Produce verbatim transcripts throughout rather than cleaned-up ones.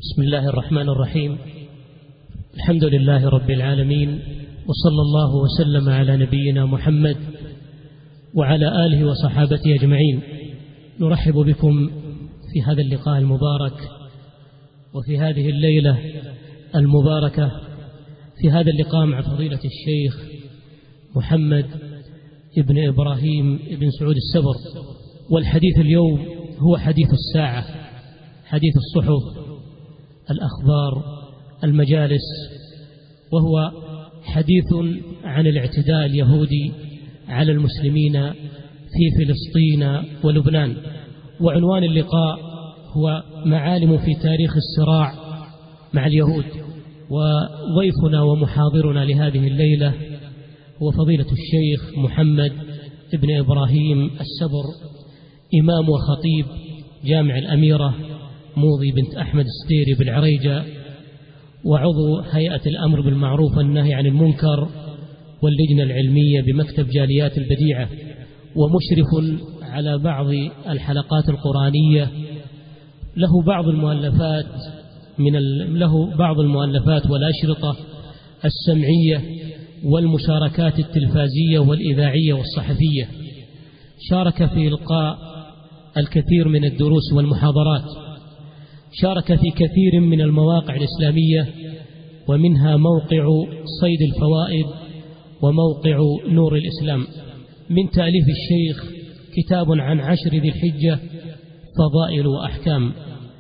بسم الله الرحمن الرحيم. الحمد لله رب العالمين، وصلى الله وسلم على نبينا محمد وعلى آله وصحابته أجمعين. نرحب بكم في هذا اللقاء المبارك وفي هذه الليلة المباركة، في هذا اللقاء مع فضيلة الشيخ محمد ابن إبراهيم ابن سعود السبر. والحديث اليوم هو حديث الساعة، حديث الصحف، الأخبار، المجالس، وهو حديث عن الاعتداء اليهودي على المسلمين في فلسطين ولبنان. وعنوان اللقاء هو معالم في تاريخ الصراع مع اليهود. وضيفنا ومحاضرنا لهذه الليلة هو فضيلة الشيخ محمد ابن إبراهيم السبر، إمام وخطيب جامع الأميرة موضي بنت أحمد الستيري بالعريجة، وعضو هيئة الأمر بالمعروف والنهي عن المنكر واللجنة العلمية بمكتب جاليات البديعة، ومشرف على بعض الحلقات القرآنية. له بعض المؤلفات من ال... له بعض المؤلفات والأشرطة السمعية والمشاركات التلفازية والإذاعية والصحفية. شارك في إلقاء الكثير من الدروس والمحاضرات، شارك في كثير من المواقع الإسلامية، ومنها موقع صيد الفوائد وموقع نور الإسلام. من تأليف الشيخ كتاب عن عشر ذي الحجة فضائل وأحكام،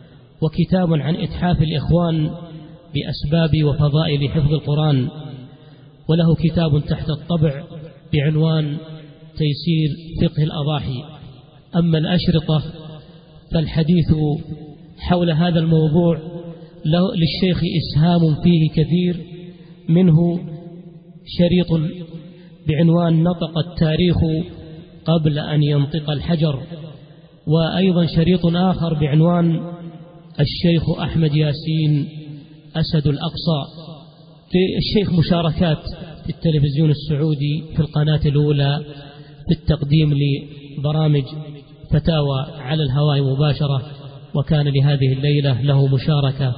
وكتاب عن إتحاف الإخوان بأسباب وفضائل حفظ القرآن، وله كتاب تحت الطبع بعنوان تيسير فقه الأضاحي. أما الأشرطة فالحديث حول هذا الموضوع للشيخ إسهام فيه كثير، منه شريط بعنوان نطق التاريخ قبل أن ينطق الحجر، وأيضا شريط آخر بعنوان الشيخ أحمد ياسين أسد الأقصى. للشيخ مشاركات في التلفزيون السعودي في القناة الأولى في التقديم لبرامج فتاوى على الهواء مباشرة، وكان لهذه الليلة له مشاركة.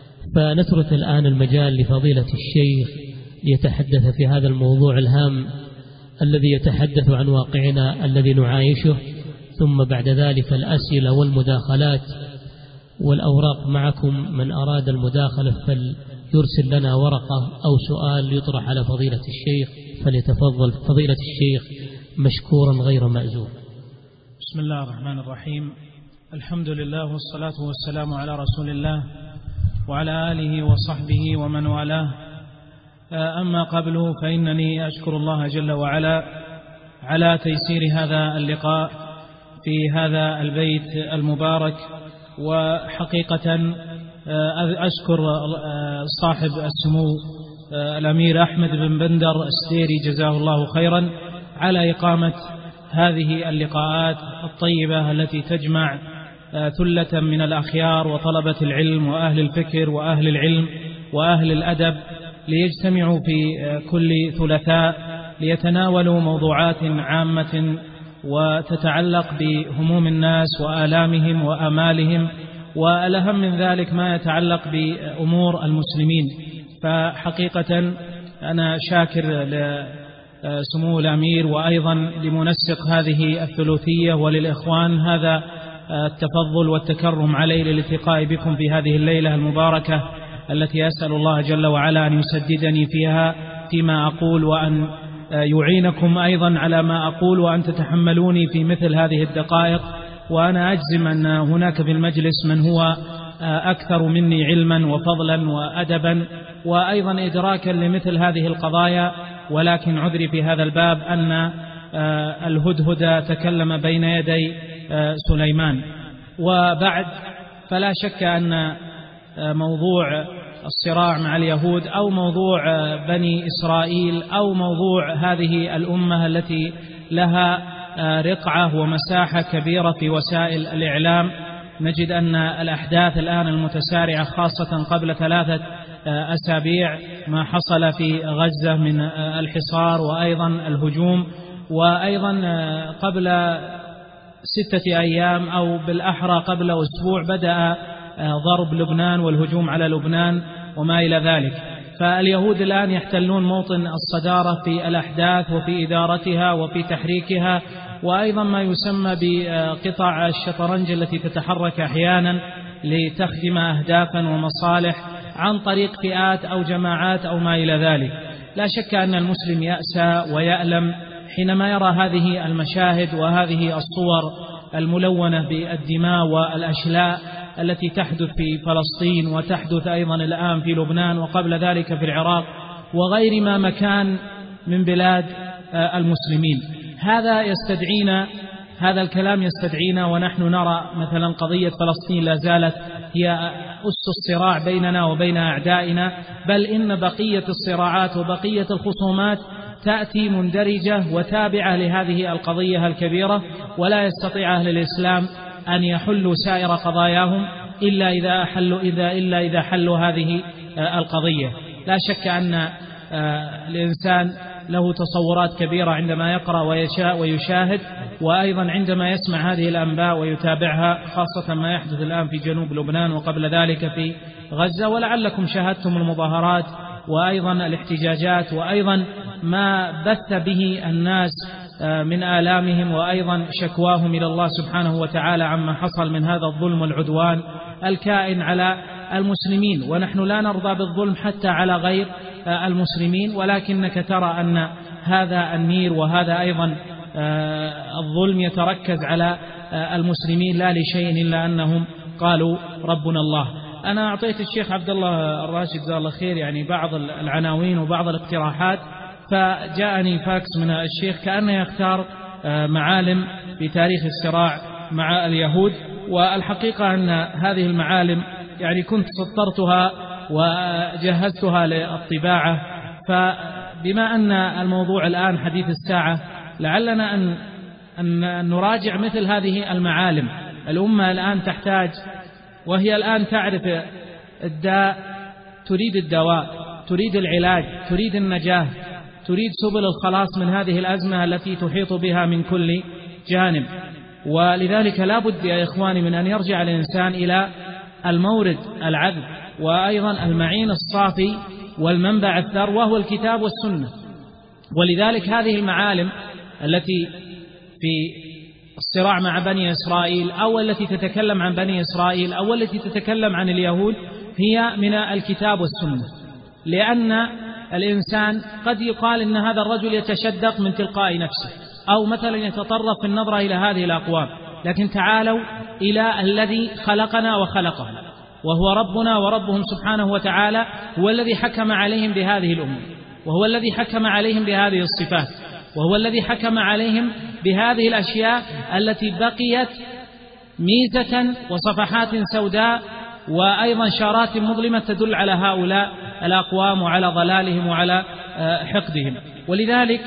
فنترك الآن المجال لفضيلة الشيخ ليتحدث في هذا الموضوع الهام الذي يتحدث عن واقعنا الذي نعايشه، ثم بعد ذلك الأسئلة والمداخلات والأوراق معكم. من أراد المداخلة فليرسل لنا ورقة أو سؤال يطرح على فضيلة الشيخ، فليتفضل فضيلة الشيخ مشكورا غير مأزور. بسم الله الرحمن الرحيم. الحمد لله والصلاة والسلام على رسول الله وعلى آله وصحبه ومن والاه. أما قبل فإنني أشكر الله جل وعلا على تيسير هذا اللقاء في هذا البيت المبارك. وحقيقة أشكر صاحب السمو الأمير أحمد بن بندر الستيري جزاه الله خيرا على إقامة هذه اللقاءات الطيبة التي تجمع ثلة من الأخيار وطلبة العلم وأهل الفكر وأهل العلم وأهل الأدب، ليجتمعوا في كل ثلاثاء ليتناولوا موضوعات عامة وتتعلق بهموم الناس وآلامهم وآمالهم، والأهم من ذلك ما يتعلق بأمور المسلمين. فحقيقة أنا شاكر لسمو الأمير وأيضا لمنسق هذه الثلاثية وللإخوان هذا التفضل والتكرم علي للالتقاء بكم في هذه الليلة المباركة التي أسأل الله جل وعلا أن يسددني فيها فيما أقول، وأن يعينكم أيضا على ما أقول، وأن تتحملوني في مثل هذه الدقائق. وأنا أجزم أن هناك في المجلس من هو أكثر مني علما وفضلا وأدبا وأيضا إدراكا لمثل هذه القضايا، ولكن عذري في هذا الباب أن الهدهد تكلم بين يدي سليمان. وبعد فلا شك أن موضوع الصراع مع اليهود أو موضوع بني إسرائيل أو موضوع هذه الأمة التي لها رقعة ومساحة كبيرة في وسائل الإعلام، نجد أن الأحداث الآن المتسارعة خاصة قبل ثلاثة أسابيع ما حصل في غزة من الحصار وأيضا الهجوم، وأيضا قبل ستة أيام أو بالأحرى قبل أسبوع بدأ ضرب لبنان والهجوم على لبنان وما إلى ذلك. فاليهود الآن يحتلون موطن الصدارة في الأحداث وفي إدارتها وفي تحريكها، وأيضا ما يسمى بقطع الشطرنج التي تتحرك أحيانا لتخدم أهدافا ومصالح عن طريق فئات أو جماعات أو ما إلى ذلك. لا شك أن المسلم يأسى ويألم حينما يرى هذه المشاهد وهذه الصور الملونة بالدماء والأشلاء التي تحدث في فلسطين وتحدث أيضا الآن في لبنان وقبل ذلك في العراق وغير ما مكان من بلاد المسلمين. هذا يستدعينا هذا الكلام يستدعينا ونحن نرى مثلا قضية فلسطين لا زالت هي أس الصراع بيننا وبين أعدائنا، بل إن بقية الصراعات وبقية الخصومات تأتي مندرجة وتابعة لهذه القضية الكبيرة، ولا يستطيع أهل الإسلام أن يحلوا سائر قضاياهم إلا إذا حلوا إذا إلا إذا حلوا هذه القضية. لا شك أن الإنسان له تصورات كبيرة عندما يقرأ ويشاء ويشاهد، وأيضا عندما يسمع هذه الأنباء ويتابعها، خاصة ما يحدث الآن في جنوب لبنان وقبل ذلك في غزة. ولعلكم شاهدتم المظاهرات وأيضا الاحتجاجات وأيضا ما بث به الناس من آلامهم وأيضا شكواهم إلى الله سبحانه وتعالى عما حصل من هذا الظلم والعدوان الكائن على المسلمين. ونحن لا نرضى بالظلم حتى على غير المسلمين، ولكنك ترى أن هذا النير وهذا أيضا الظلم يتركز على المسلمين لا لشيء إلا أنهم قالوا ربنا الله. أنا أعطيت الشيخ عبد الله الراشد جزاه الله خير يعني بعض العناوين وبعض الاقتراحات، فجاءني فاكس من الشيخ كأنه يختار معالم في تاريخ الصراع مع اليهود، والحقيقة أن هذه المعالم يعني كنت سطرتها وجهزتها للطباعة، فبما أن الموضوع الآن حديث الساعة لعلنا أن أن نراجع مثل هذه المعالم. الأمة الآن تحتاج، وهي الآن تعرف الداء، تريد الدواء، تريد العلاج، تريد النجاة، تريد سبل الخلاص من هذه الأزمة التي تحيط بها من كل جانب. ولذلك لا بد يا إخواني من أن يرجع الإنسان إلى المورد العذب وأيضا المعين الصافي والمنبع الثر وهو الكتاب والسنة. ولذلك هذه المعالم التي في الصراع مع بني إسرائيل أو التي تتكلم عن بني إسرائيل أو التي تتكلم عن اليهود هي من الكتاب والسنة، لأن الإنسان قد يقال إن هذا الرجل يتشدق من تلقاء نفسه أو مثلا يتطرف في النظرة إلى هذه الأقوام، لكن تعالوا إلى الذي خلقنا وخلقهم وهو ربنا وربهم سبحانه وتعالى، هو الذي حكم عليهم بهذه الأمور، وهو الذي حكم عليهم بهذه الصفات، وهو الذي حكم عليهم بهذه الأشياء التي بقيت ميزة وصفحات سوداء وأيضا شارات مظلمة تدل على هؤلاء الأقوام وعلى ضلالهم وعلى حقدهم. ولذلك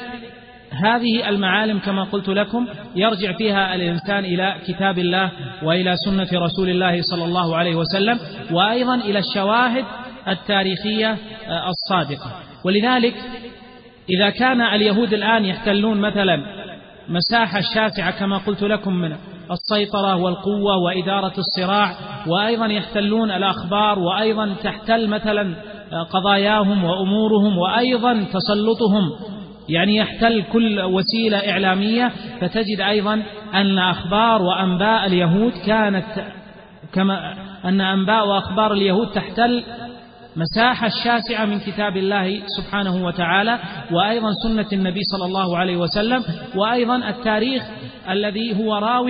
هذه المعالم كما قلت لكم يرجع فيها الإنسان إلى كتاب الله وإلى سنة رسول الله صلى الله عليه وسلم، وأيضا إلى الشواهد التاريخية الصادقة. ولذلك إذا كان اليهود الآن يحتلون مثلا مساحة شاسعة كما قلت لكم من السيطرة والقوة وإدارة الصراع، وأيضا يحتلون الأخبار، وأيضا تحتل مثلا قضاياهم وأمورهم، وأيضا تسلطهم يعني يحتل كل وسيلة إعلامية، فتجد أيضا أن أخبار وأنباء اليهود كانت كما أن أنباء وأخبار اليهود تحتل مساحة شاسعة من كتاب الله سبحانه وتعالى، وأيضا سنة النبي صلى الله عليه وسلم، وأيضا التاريخ الذي هو راو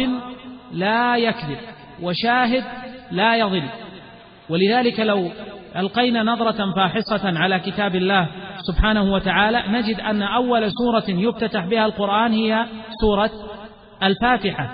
لا يكذب وشاهد لا يضل. ولذلك لو ألقينا نظرة فاحصة على كتاب الله سبحانه وتعالى نجد أن أول سورة يفتتح بها القرآن هي سورة الفاتحة،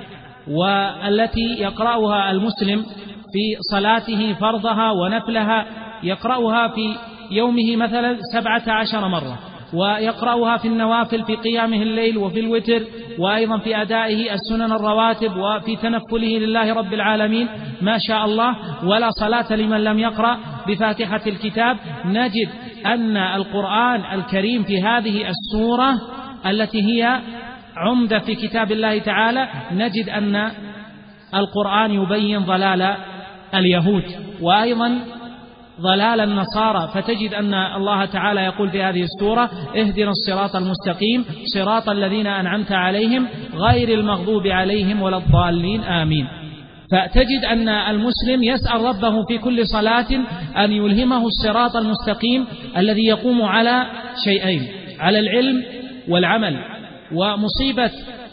والتي يقرأها المسلم في صلاته فرضها ونفلها، يقرأها في يومه مثلا سبعة عشر مرة، ويقرأها في النوافل في قيامه الليل وفي الوتر، وأيضا في أدائه السنن الرواتب وفي تنفله لله رب العالمين ما شاء الله، ولا صلاة لمن لم يقرأ بفاتحة الكتاب. نجد أن القرآن الكريم في هذه السورة التي هي عمدة في كتاب الله تعالى، نجد أن القرآن يبين ضلال اليهود، وأيضا ضلال النصارى. فتجد أن الله تعالى يقول في هذه السورة: اهدنا الصراط المستقيم صراط الذين أنعمت عليهم غير المغضوب عليهم ولا الضالين آمين. فتجد أن المسلم يسأل ربه في كل صلاة أن يلهمه الصراط المستقيم الذي يقوم على شيئين: على العلم والعمل. ومصيبة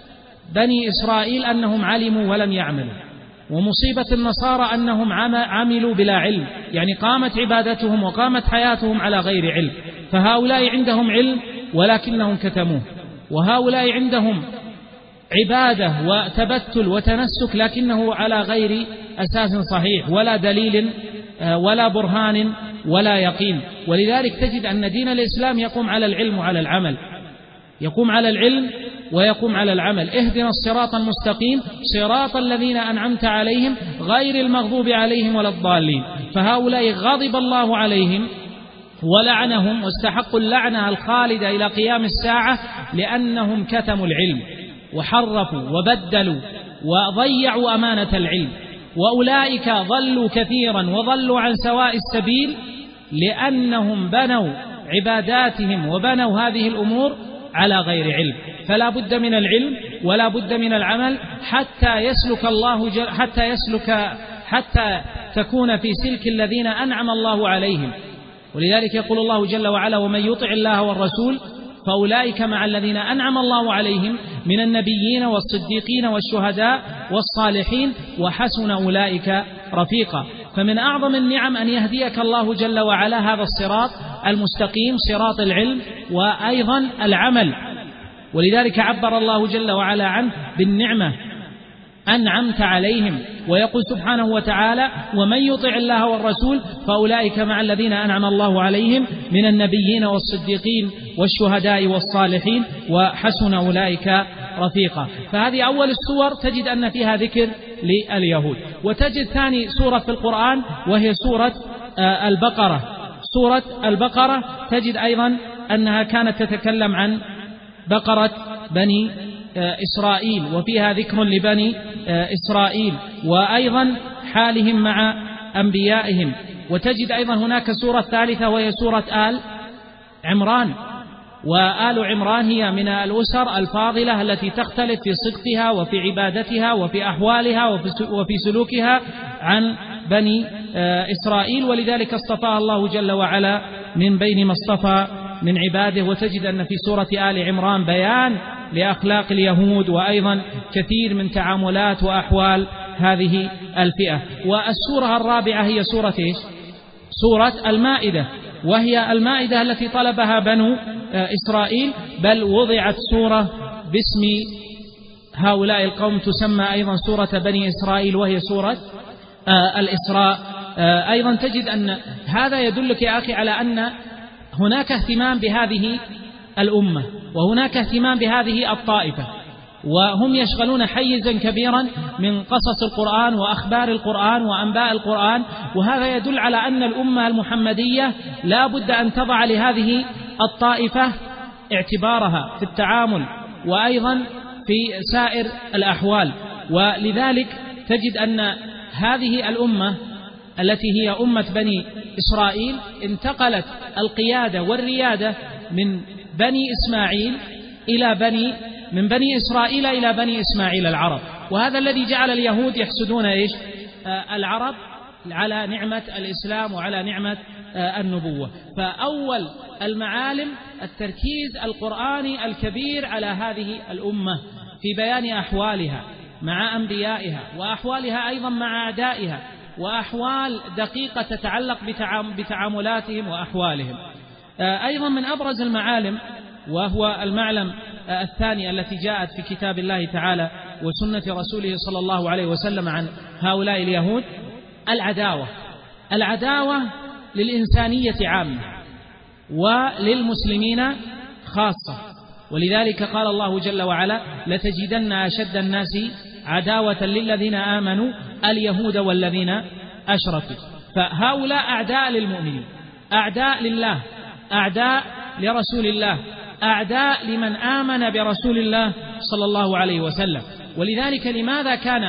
بني إسرائيل أنهم علموا ولم يعملوا، ومصيبة النصارى أنهم عملوا بلا علم، يعني قامت عبادتهم وقامت حياتهم على غير علم. فهؤلاء عندهم علم ولكنهم كتموه، وهؤلاء عندهم عبادة وتبتل وتنسك لكنه على غير أساس صحيح ولا دليل ولا برهان ولا يقين. ولذلك تجد أن دين الإسلام يقوم على العلم وعلى العمل، يقوم على العلم ويقوم على العمل. اهدنا الصراط المستقيم صراط الذين أنعمت عليهم غير المغضوب عليهم ولا الضالين. فهؤلاء غضب الله عليهم ولعنهم واستحقوا اللعنة الخالدة إلى قيام الساعة لأنهم كتموا العلم وحرفوا وبدلوا وضيعوا أمانة العلم. وأولئك ضلوا كثيرا وضلوا عن سواء السبيل لأنهم بنوا عباداتهم وبنوا هذه الأمور على غير علم. فلا بد من العلم ولا بد من العمل حتى يسلك الله جل حتى يسلك حتى تكون في سلك الذين أنعم الله عليهم. ولذلك يقول الله جل وعلا: ومن يطع الله والرسول فأولئك مع الذين أنعم الله عليهم من النبيين والصديقين والشهداء والصالحين وحسن أولئك رفيقا. فمن أعظم النعم أن يهديك الله جل وعلا هذا الصراط المستقيم، صراط العلم وأيضا العمل. ولذلك عبر الله جل وعلا عنه بالنعمة: أنعمت عليهم. ويقول سبحانه وتعالى: ومن يطع الله والرسول فأولئك مع الذين أنعم الله عليهم من النبيين والصديقين والشهداء والصالحين وحسن أولئك رفيقا. فهذه أول السور تجد أن فيها ذكر لليهود. وتجد ثاني سورة في القرآن وهي سورة البقرة. سورة البقرة تجد أيضا أنها كانت تتكلم عن بقرة بني إسرائيل، وفيها ذكر لبني إسرائيل وأيضا حالهم مع أنبيائهم. وتجد أيضا هناك سورة ثالثة وهي سورة آل عمران. وآل عمران هي من الأسر الفاضلة التي تختلف في صدقها وفي عبادتها وفي أحوالها وفي سلوكها عن بني إسرائيل، ولذلك اصطفاها الله جل وعلا من بين ما اصطفى من عباده. وتجد أن في سورة آل عمران بيان لأخلاق اليهود وأيضا كثير من تعاملات وأحوال هذه الفئة. والسورة الرابعة هي سورة إيش؟ سورة المائدة، وهي المائدة التي طلبها بنو إسرائيل، بل وضعت سورة باسم هؤلاء القوم تسمى أيضا سورة بني إسرائيل وهي سورة الإسراء. أيضا تجد أن هذا يدلك يا أخي على أن هناك اهتمام بهذه الأمة وهناك اهتمام بهذه الطائفة، وهم يشغلون حيزا كبيرا من قصص القرآن وأخبار القرآن وأنباء القرآن. وهذا يدل على أن الأمة المحمدية لا بد أن تضع لهذه الطائفة اعتبارها في التعامل وأيضا في سائر الأحوال. ولذلك تجد أن هذه الأمة التي هي أمة بني إسرائيل انتقلت القيادة والريادة من بني إسماعيل إلى بني من بني إسرائيل إلى بني إسماعيل العرب. وهذا الذي جعل اليهود يحسدون إيش؟ آه العرب على نعمة الإسلام وعلى نعمة آه النبوة. فأول المعالم التركيز القرآني الكبير على هذه الأمة في بيان أحوالها مع أنبيائها وأحوالها أيضا مع أعدائها وأحوال دقيقة تتعلق بتعاملاتهم وأحوالهم. أيضا من أبرز المعالم وهو المعلم الثاني التي جاءت في كتاب الله تعالى وسنة رسوله صلى الله عليه وسلم عن هؤلاء اليهود: العداوة. العداوة للإنسانية عامة وللمسلمين خاصة. ولذلك قال الله جل وعلا: لتجدن أشد الناس عداوة للذين آمنوا اليهود والذين أشركوا. فهؤلاء أعداء للمؤمنين، أعداء لله، أعداء لرسول الله، أعداء لمن آمن برسول الله صلى الله عليه وسلم. ولذلك لماذا كان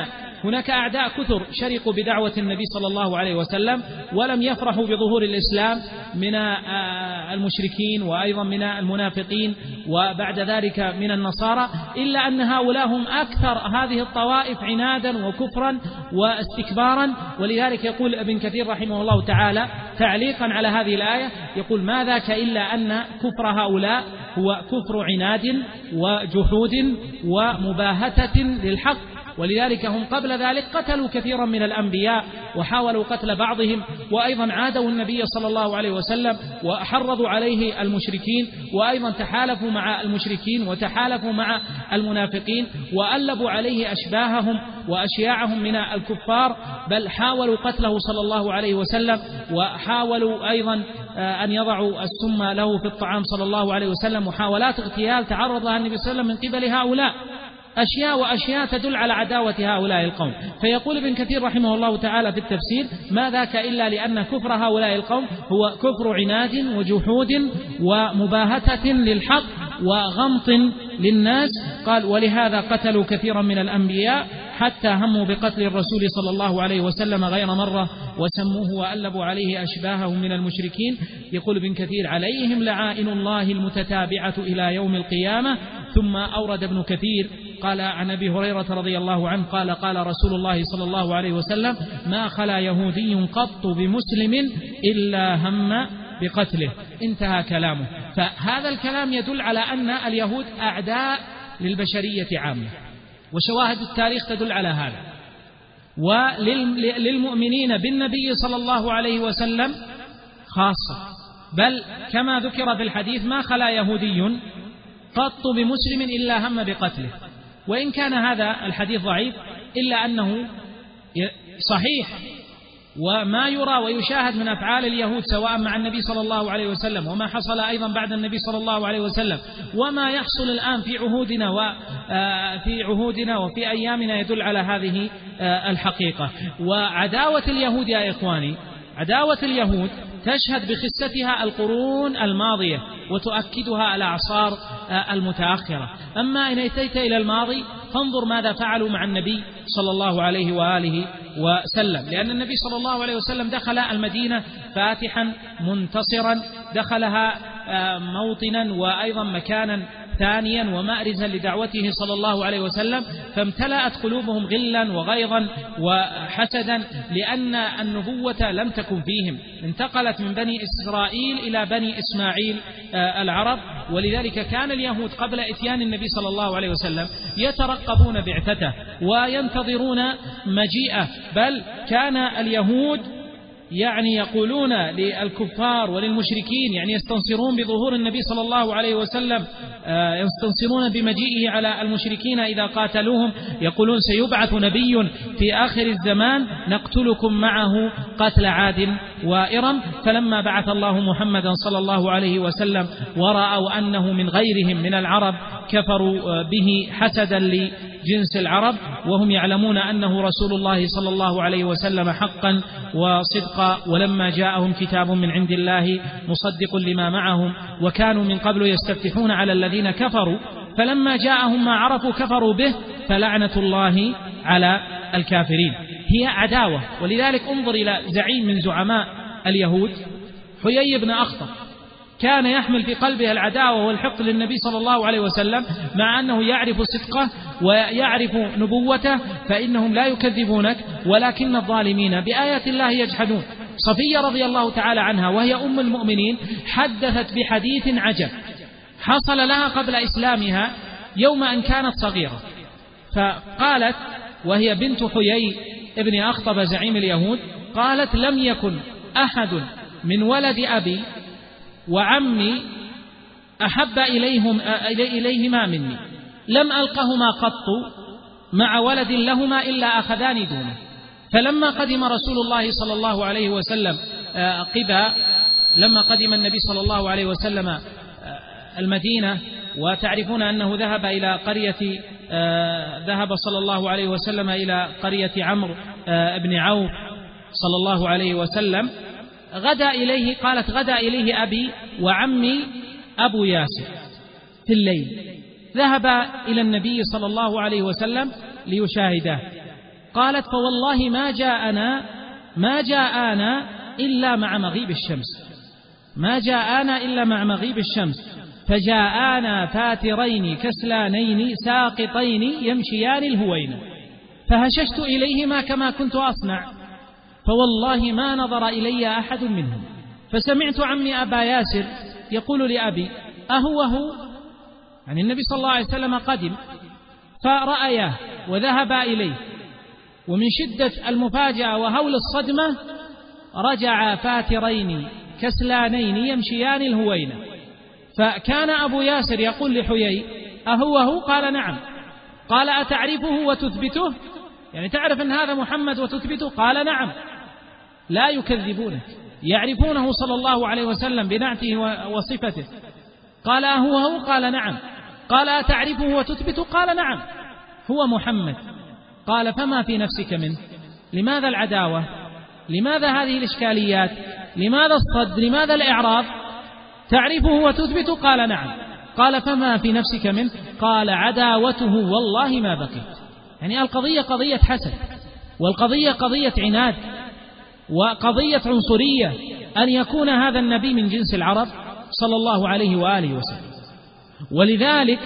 هناك أعداء كثر شرقوا بدعوة النبي صلى الله عليه وسلم ولم يفرحوا بظهور الإسلام من المشركين وأيضا من المنافقين وبعد ذلك من النصارى، إلا أن هؤلاء هم أكثر هذه الطوائف عنادا وكفرا واستكبارا. ولذلك يقول ابن كثير رحمه الله تعالى تعليقا على هذه الآية، يقول: ما ذاك إلا أن كفر هؤلاء هو كفر عناد وجحود ومباهتة للحق. ولذلك هم قبل ذلك قتلوا كثيرا من الأنبياء وحاولوا قتل بعضهم، وأيضا عادوا النبي صلى الله عليه وسلم وحرضوا عليه المشركين، وأيضا تحالفوا مع المشركين وتحالفوا مع المنافقين وألبوا عليه أشباههم وأشياعهم من الكفار، بل حاولوا قتله صلى الله عليه وسلم، وحاولوا أيضا أن يضعوا السم له في الطعام صلى الله عليه وسلم، محاولات اغتيال تعرض لها النبي صلى الله عليه وسلم من قبل هؤلاء، أشياء وأشياء تدل على عداوة هؤلاء القوم. فيقول ابن كثير رحمه الله تعالى في التفسير: ما ذاك إلا لأن كفر هؤلاء القوم هو كفر عناد وجحود ومباهتة للحق وغمط للناس. قال: ولهذا قتلوا كثيرا من الأنبياء حتى هموا بقتل الرسول صلى الله عليه وسلم غير مرة وسموه وألبوا عليه أشباههم من المشركين. يقول ابن كثير: عليهم لعائن الله المتتابعة إلى يوم القيامة. ثم أورد ابن كثير قال عن أبي هريرة رضي الله عنه قال: قال رسول الله صلى الله عليه وسلم: ما خلا يهودي قط بمسلم إلا هم بقتله. انتهى كلامه. فهذا الكلام يدل على أن اليهود أعداء للبشرية عامة، وشواهد التاريخ تدل على هذا. وللمؤمنين بالنبي صلى الله عليه وسلم خاصة، بل كما ذكر في الحديث: ما خلا يهودي قط بمسلم إلا هم بقتله. وإن كان هذا الحديث ضعيف إلا أنه صحيح، وما يرى ويشاهد من أفعال اليهود سواء مع النبي صلى الله عليه وسلم وما حصل أيضا بعد النبي صلى الله عليه وسلم وما يحصل الآن في عهودنا وفي عهودنا وفي أيامنا يدل على هذه الحقيقة. وعداوة اليهود يا إخواني، عداوة اليهود تشهد بخستها القرون الماضية وتؤكدها الأعصار المتأخرة. أما إن أتيت إلى الماضي فانظر ماذا فعلوا مع النبي صلى الله عليه وآله وسلم، لأن النبي صلى الله عليه وسلم دخل المدينة فاتحا منتصرا، دخلها موطنا وأيضا مكانا ثانيا ومأرزا لدعوته صلى الله عليه وسلم، فامتلأت قلوبهم غلا وغيظا وحسدا، لأن النبوة لم تكن فيهم، انتقلت من بني إسرائيل إلى بني إسماعيل العرب. ولذلك كان اليهود قبل إتيان النبي صلى الله عليه وسلم يترقبون بعثته وينتظرون مجيئه، بل كان اليهود يعني يقولون للكفار وللمشركين، يعني يستنصرون بظهور النبي صلى الله عليه وسلم، يستنصرون بمجيئه على المشركين إذا قاتلوهم، يقولون: سيبعث نبي في آخر الزمان نقتلكم معه قتل عاد وإرم. فلما بعث الله محمدا صلى الله عليه وسلم ورأوا أنه من غيرهم من العرب كفروا به حسدا لجنس العرب، وهم يعلمون أنه رسول الله صلى الله عليه وسلم حقا وصدقا. ولما جاءهم كتاب من عند الله مصدق لما معهم وكانوا من قبل يستفتحون على الذين كفروا، فلما جاءهم ما عرفوا كفروا به، فلعنة الله على الكافرين. هي عداوة. ولذلك انظر إلى زعيم من زعماء اليهود حيي بن أخطب، كان يحمل في قلبه العداوة والحقد للنبي صلى الله عليه وسلم، مع أنه يعرف صدقه ويعرف نبوته، فإنهم لا يكذبونك ولكن الظالمين بآيات الله يجحدون. صفية رضي الله تعالى عنها وهي أم المؤمنين حدثت بحديث عجب حصل لها قبل إسلامها يوم أن كانت صغيرة، فقالت وهي بنت حيي ابن أخطب زعيم اليهود، قالت: لم يكن أحد من ولد أبي وعمي أحب إليهم إليهما مني، لم ألقهما قط مع ولد لهما إلا أخذاني دونه. فلما قدم رسول الله صلى الله عليه وسلم قباء، لما قدم النبي صلى الله عليه وسلم المدينة، وتعرفون أنه ذهب إلى قرية ذهب صلى الله عليه وسلم إلى قرية عمرو بن عوف صلى الله عليه وسلم، غدا إليه، قالت: غدا إليه أبي وعمي أبو ياسر في الليل، ذهب إلى النبي صلى الله عليه وسلم ليشاهده. قالت فوالله ما جاءنا ما جاءنا إلا مع مغيب الشمس ما جاءنا إلا مع مغيب الشمس فجاءنا فاترين كسلانين ساقطين يمشيان الهوينة فهششت إليهما كما كنت أصنع فوالله ما نظر إلي أحد منهم فسمعت عمي أبا ياسر يقول لأبي أهو هو يعني النبي صلى الله عليه وسلم قدم فرأياه وذهب إليه ومن شدة المفاجأة وهول الصدمة رجع فاترين كسلانين يمشيان الهوينة فكان أبو ياسر يقول لحيي أهو هو قال نعم قال أتعرفه وتثبته يعني تعرف أن هذا محمد وتثبته قال نعم لا يكذبونك يعرفونه صلى الله عليه وسلم بنعته وصفته قال أهو هو قال نعم قال أتعرفه وتثبته قال نعم هو محمد قال فما في نفسك منه لماذا العداوة لماذا هذه الإشكاليات لماذا الصد لماذا الإعراض تعرفه وتثبته قال نعم قال فما في نفسك منه قال عداوته والله ما بقيت يعني القضية قضية حسد والقضية قضية عناد وقضية عنصرية أن يكون هذا النبي من جنس العرب صلى الله عليه وآله وسلم ولذلك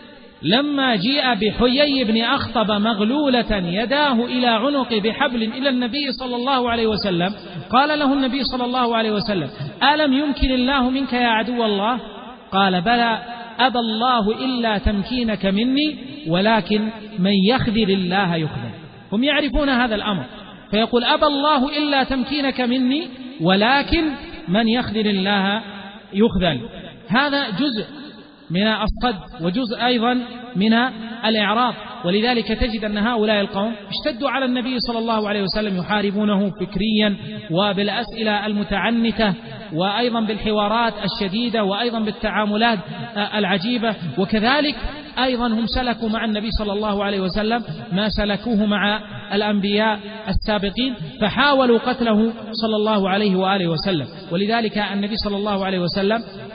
لما جيء بحيي بن أخطب مغلولة يداه إلى عنق بحبل إلى النبي صلى الله عليه وسلم قال له النبي صلى الله عليه وسلم ألم يمكن الله منك يا عدو الله قال بلى أبى الله إلا تمكينك مني ولكن من يخذل الله يخذل هم يعرفون هذا الأمر فيقول أبى الله إلا تمكينك مني ولكن من يخذل الله يخذل هذا جزء من الصد وجزء أيضا من الإعراض ولذلك تجد أن هؤلاء القوم اشتدوا على النبي صلى الله عليه وسلم يحاربونه فكريا وبالأسئلة المتعنتة وأيضا بالحوارات الشديدة وأيضا بالتعاملات العجيبة وكذلك أيضا هم سلكوا مع النبي صلى الله عليه وسلم ما سلكوه مع الأنبياء السابقين فحاولوا قتله صلى الله عليه وآله وسلم ولذلك النبي صلى الله عليه وسلم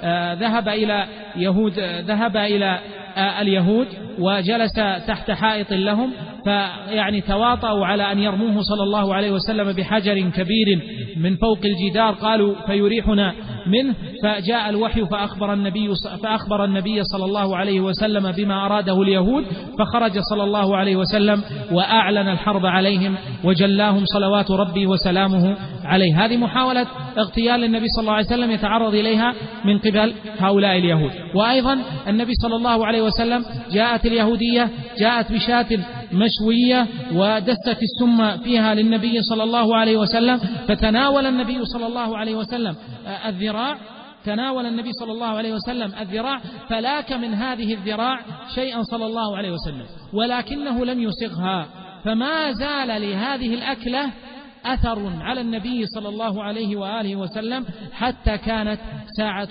ذهب إلى يهود ذهب إلى اليهود وجلس تحت حائط لهم فيعني تواطؤوا على أن يرموه صلى الله عليه وسلم بحجر كبير من فوق الجدار قالوا فيريحنا منه فجاء الوحي فأخبر النبي فأخبر النبي صلى الله عليه وسلم بما أراده اليهود فخرج صلى الله عليه وسلم وأعلن الحرب عليهم وجلاهم صلوات ربي وسلامه عليه هذه محاولة اغتيال النبي صلى الله عليه وسلم يتعرض إليها من قبل هؤلاء اليهود وأيضا النبي صلى الله عليه وسلم جاءت اليهودية جاءت بشاة مشوية ودست السم فيها للنبي صلى الله عليه وسلم فتناول النبي صلى الله عليه وسلم الذراع تناول النبي صلى الله عليه وسلم الذراع فلاك من هذه الذراع شيئا صلى الله عليه وسلم ولكنه لم يسغها فما زال لهذه الأكلة أثر على النبي صلى الله عليه وآله وسلم حتى كانت ساعة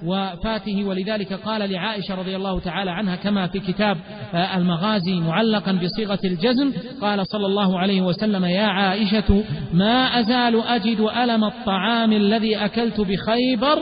وفاته ولذلك قال لعائشة رضي الله تعالى عنها كما في كتاب المغازي معلقا بصيغة الجزم قال صلى الله عليه وسلم يا عائشة ما أزال أجد ألم الطعام الذي أكلت بخيبر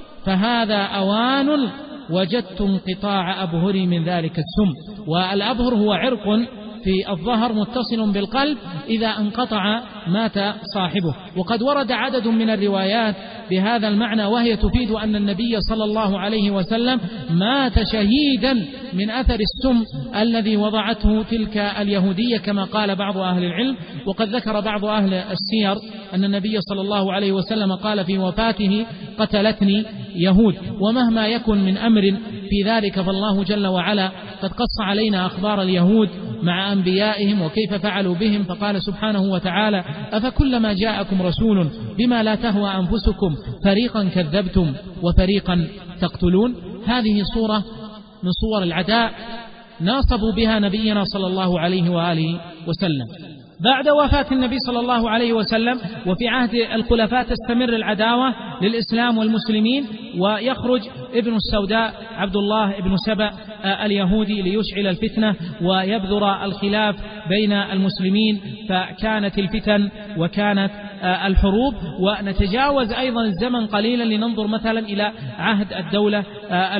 فهذا أوان وجدت انقطاع أبهري من ذلك السم والأبهر هو عرق في الظهر متصل بالقلب إذا انقطع مات صاحبه وقد ورد عدد من الروايات بهذا المعنى وهي تفيد أن النبي صلى الله عليه وسلم مات شهيدا من أثر السم الذي وضعته تلك اليهودية كما قال بعض أهل العلم وقد ذكر بعض أهل السير أن النبي صلى الله عليه وسلم قال في وفاته قتلتني يهود ومهما يكن من أمر في ذلك فالله جل وعلا قد قص علينا أخبار اليهود مع أنبيائهم وكيف فعلوا بهم فقال سبحانه وتعالى أفكلما جاءكم رسول بما لا تهوى أنفسكم فريقا كذبتم وفريقا تقتلون هذه صورة من صور العداء ناصبوا بها نبينا صلى الله عليه وآله وسلم بعد وفاة النبي صلى الله عليه وسلم وفي عهد الخلفاء تستمر العداوة للإسلام والمسلمين ويخرج ابن السوداء عبد الله بن سبأ اليهودي ليشعل الفتنة ويبذر الخلاف بين المسلمين فكانت الفتن وكانت الحروب ونتجاوز أيضا الزمن قليلا لننظر مثلا إلى عهد الدولة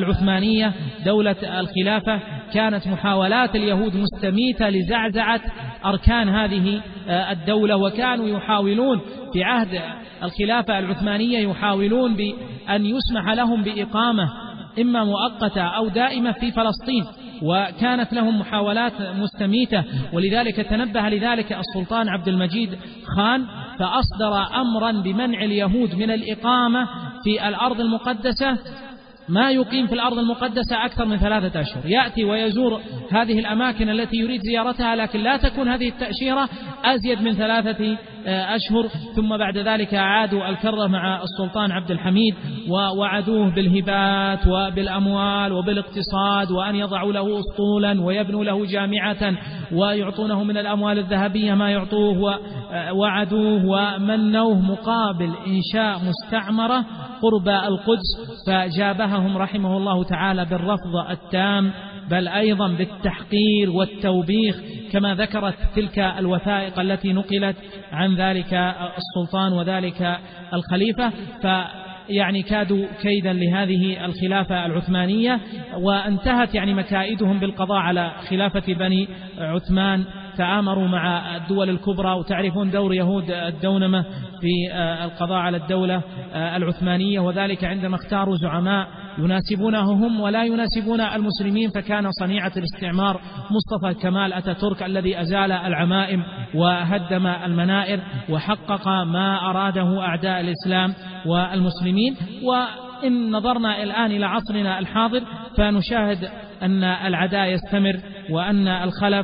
العثمانية دولة الخلافة كانت محاولات اليهود مستميتة لزعزعة أركان هذه الدولة، وكانوا يحاولون في عهد الخلافة العثمانية يحاولون بأن يسمح لهم بإقامة إما مؤقتة أو دائمة في فلسطين، وكانت لهم محاولات مستميتة، ولذلك تنبه لذلك السلطان عبد المجيد خان فأصدر أمرا بمنع اليهود من الإقامة في الأرض المقدسة، ما يقيم في الأرض المقدسة أكثر من ثلاثة أشهر، يأتي ويزور هذه الأماكن التي يريد زيارتها، لكن لا تكون هذه التأشيرة أزيد من ثلاثة أشهر. ثم بعد ذلك أعادوا الكرة مع السلطان عبد الحميد ووعدوه بالهبات وبالأموال وبالاقتصاد، وأن يضعوا له أسطولا ويبنوا له جامعة ويعطونه من الأموال الذهبية ما يعطوه، ووعدوه ومنوه مقابل إنشاء مستعمرة قرب القدس، فجابههم رحمه الله تعالى بالرفض التام، بل أيضا بالتحقير والتوبيخ، كما ذكرت تلك الوثائق التي نقلت عن ذلك السلطان وذلك الخليفة. فيعني كادوا كيدا لهذه الخلافة العثمانية، وانتهت يعني مكائدهم بالقضاء على خلافة بني عثمان، تآمروا مع الدول الكبرى، وتعرفون دور يهود الدونمة في القضاء على الدولة العثمانية، وذلك عندما اختاروا زعماء يناسبونهم هم ولا يناسبون المسلمين، فكان صنيعة الاستعمار مصطفى كمال أتاتورك الذي أزال العمائم وهدم المنائر وحقق ما أراده أعداء الإسلام والمسلمين. وإن نظرنا الآن إلى عصرنا الحاضر فنشاهد أن العداء يستمر، وأن الخلف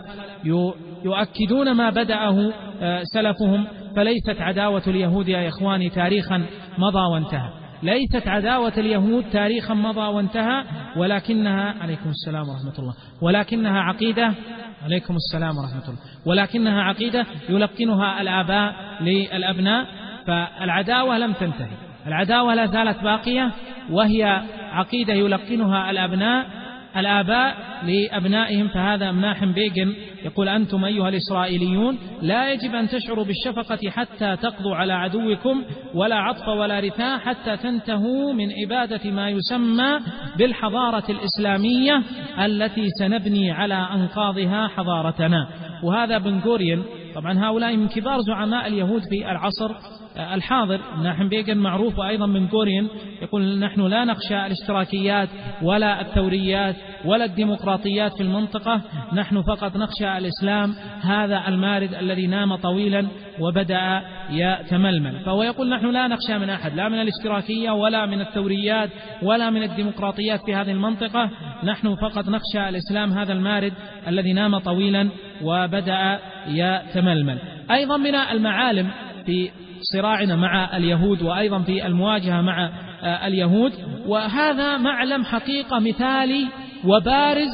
يؤكدون ما بدأه سلفهم. فليست عداوة اليهود يا إخواني تاريخا مضى وانتهى، ليست عداوة اليهود تاريخا مضى وانتهى، ولكنها عليكم السلام ورحمة الله ولكنها عقيدة عليكم السلام ورحمة الله ولكنها عقيدة يلقنها الآباء للأبناء. فالعداوة لم تنتهي، العداوة لا زالت باقية، وهي عقيدة يلقنها الأبناء الآباء لأبنائهم. فهذا مناحم بيغن يقول: أنتم أيها الإسرائيليون لا يجب أن تشعروا بالشفقة حتى تقضوا على عدوكم، ولا عطف ولا رثاء حتى تنتهوا من إبادة ما يسمى بالحضارة الإسلامية التي سنبني على أنقاضها حضارتنا. وهذا بن غوريون، طبعا هؤلاء من كبار زعماء اليهود في العصر الحاضر. مناحم بيغن معروف، وأيضا بن غوريون يقول: نحن لا نخشى الاشتراكيات ولا الثوريات ولا الديمقراطيات في المنطقة، نحن فقط نخشى الإسلام هذا المارد الذي نام طويلا وبدأ يتململ. فهو يقول: نحن لا نخشى من أحد، لا من الاشتراكية ولا من الثوريات ولا من الديمقراطيات في هذه المنطقة، نحن فقط نخشى الإسلام هذا المارد الذي نام طويلا وبدأ يتململ. أيضا من المعالم في صراعنا مع اليهود، وأيضا في المواجهة مع اليهود، وهذا معلم حقيقة مثالي وبارز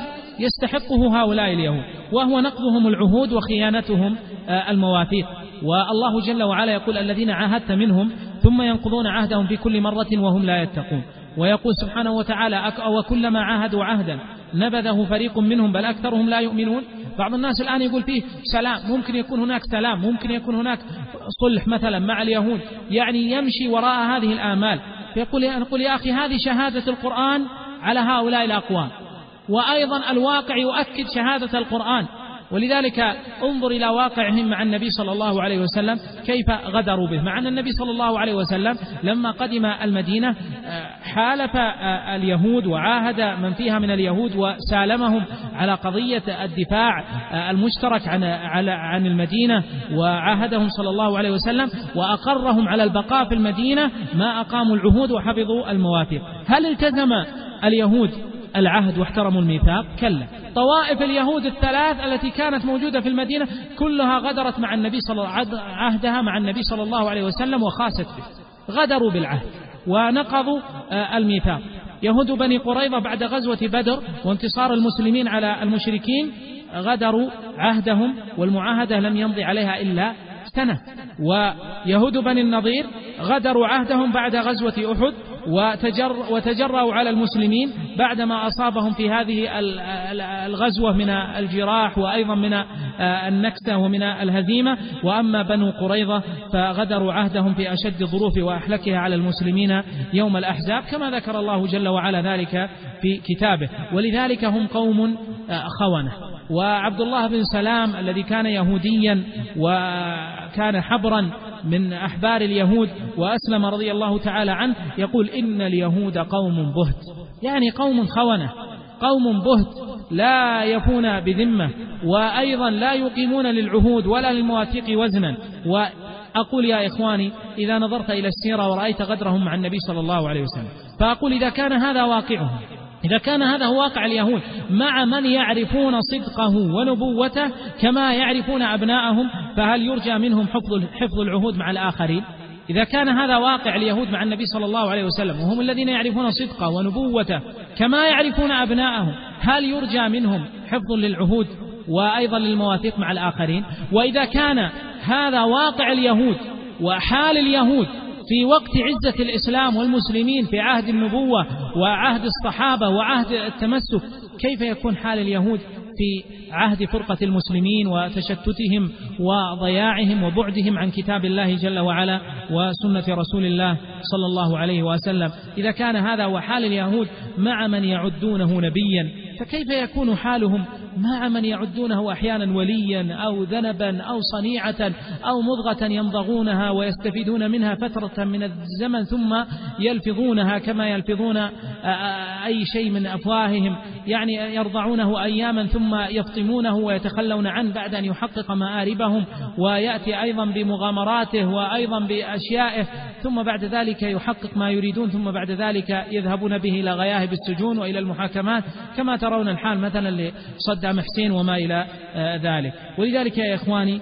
يستحقه هؤلاء اليهود، وهو نقضهم العهود وخيانتهم المواثيق. والله جل وعلا يقول: الذين عاهدت منهم ثم ينقضون عهدهم في كل مرة وهم لا يتقون. ويقول سبحانه وتعالى: وكلما عاهدوا عهدا نبذه فريق منهم بل أكثرهم لا يؤمنون. بعض الناس الآن يقول فيه سلام، ممكن يكون هناك سلام، ممكن يكون هناك صلح مثلا مع اليهود، يعني يمشي وراء هذه الآمال. فيقول نقول يا أخي هذه شهادة القرآن على هؤلاء الأقوام، وأيضا الواقع يؤكد شهادة القرآن. ولذلك انظر إلى واقعهم مع النبي صلى الله عليه وسلم كيف غدروا به، مع أن النبي صلى الله عليه وسلم لما قدم المدينة حالف اليهود وعاهد من فيها من اليهود وسالمهم على قضية الدفاع المشترك عن عن المدينة، وعاهدهم صلى الله عليه وسلم وأقرهم على البقاء في المدينة ما أقاموا العهود وحفظوا المواثيق. هل التزم اليهود العهد واحترموا الميثاق؟ كلا. طوائف اليهود الثلاث التي كانت موجودة في المدينة كلها غدرت مع النبي صلى الله عليه وسلم، عهدها مع النبي صلى الله عليه وسلم وخاست به، غدروا بالعهد ونقضوا الميثاق. يهود بني قريظة بعد غزوة بدر وانتصار المسلمين على المشركين غدروا عهدهم، والمعاهدة لم يمضي عليها إلا سنة. ويهود بني النضير غدروا عهدهم بعد غزوة أحد وتجر وتجرأوا على المسلمين بعدما أصابهم في هذه الغزوة من الجراح وأيضا من النكسة ومن الهزيمة. وأما بنو قريظة فغدروا عهدهم في أشد الظروف وأحلكها على المسلمين يوم الأحزاب، كما ذكر الله جل وعلا ذلك في كتابه. ولذلك هم قوم خونة، وعبد الله بن سلام الذي كان يهوديا وكان حبرا من أحبار اليهود وأسلم رضي الله تعالى عنه، يقول إن اليهود قوم بهت، يعني قوم خونة، قوم بهت لا يفون بذمة، وأيضا لا يقيمون للعهود ولا للمواثيق وزنا. وأقول يا إخواني إذا نظرت إلى السيرة ورأيت غدرهم مع النبي صلى الله عليه وسلم، فأقول إذا كان هذا واقعهم، إذا كان هذا هو واقع اليهود مع من يعرفون صدقه ونبوته كما يعرفون أبناءهم، فهل يرجى منهم حفظ العهود مع الآخرين؟ إذا كان هذا واقع اليهود مع النبي صلى الله عليه وسلم وهم الذين يعرفون صدقه ونبوته كما يعرفون أبناءهم، هل يرجى منهم حفظ للعهود وأيضا للمواثيق مع الآخرين؟ وإذا كان هذا واقع اليهود وحال اليهود في وقت عزة الإسلام والمسلمين في عهد النبوة وعهد الصحابة وعهد التمسك، كيف يكون حال اليهود في عهد فرقة المسلمين وتشتتهم وضياعهم وبعدهم عن كتاب الله جل وعلا وسنة رسول الله صلى الله عليه وسلم؟ إذا كان هذا هو حال اليهود مع من يعدونه نبيا، فكيف يكون حالهم مع من يعدونه أحيانا وليا أو ذنبا أو صنيعة أو مضغة يمضغونها ويستفيدون منها فترة من الزمن ثم يلفظونها كما يلفظون أي شيء من أفواههم، يعني يرضعونه أياما ثم يفطمونه ويتخلون عنه بعد أن يحقق مآربهم، ويأتي أيضا بمغامراته وأيضا بأشيائه، ثم بعد ذلك يحقق ما يريدون، ثم بعد ذلك يذهبون به إلى غياهب السجون وإلى المحاكمات كما ترون الحال مثلا لصدام حسين وما إلى ذلك. ولذلك يا إخواني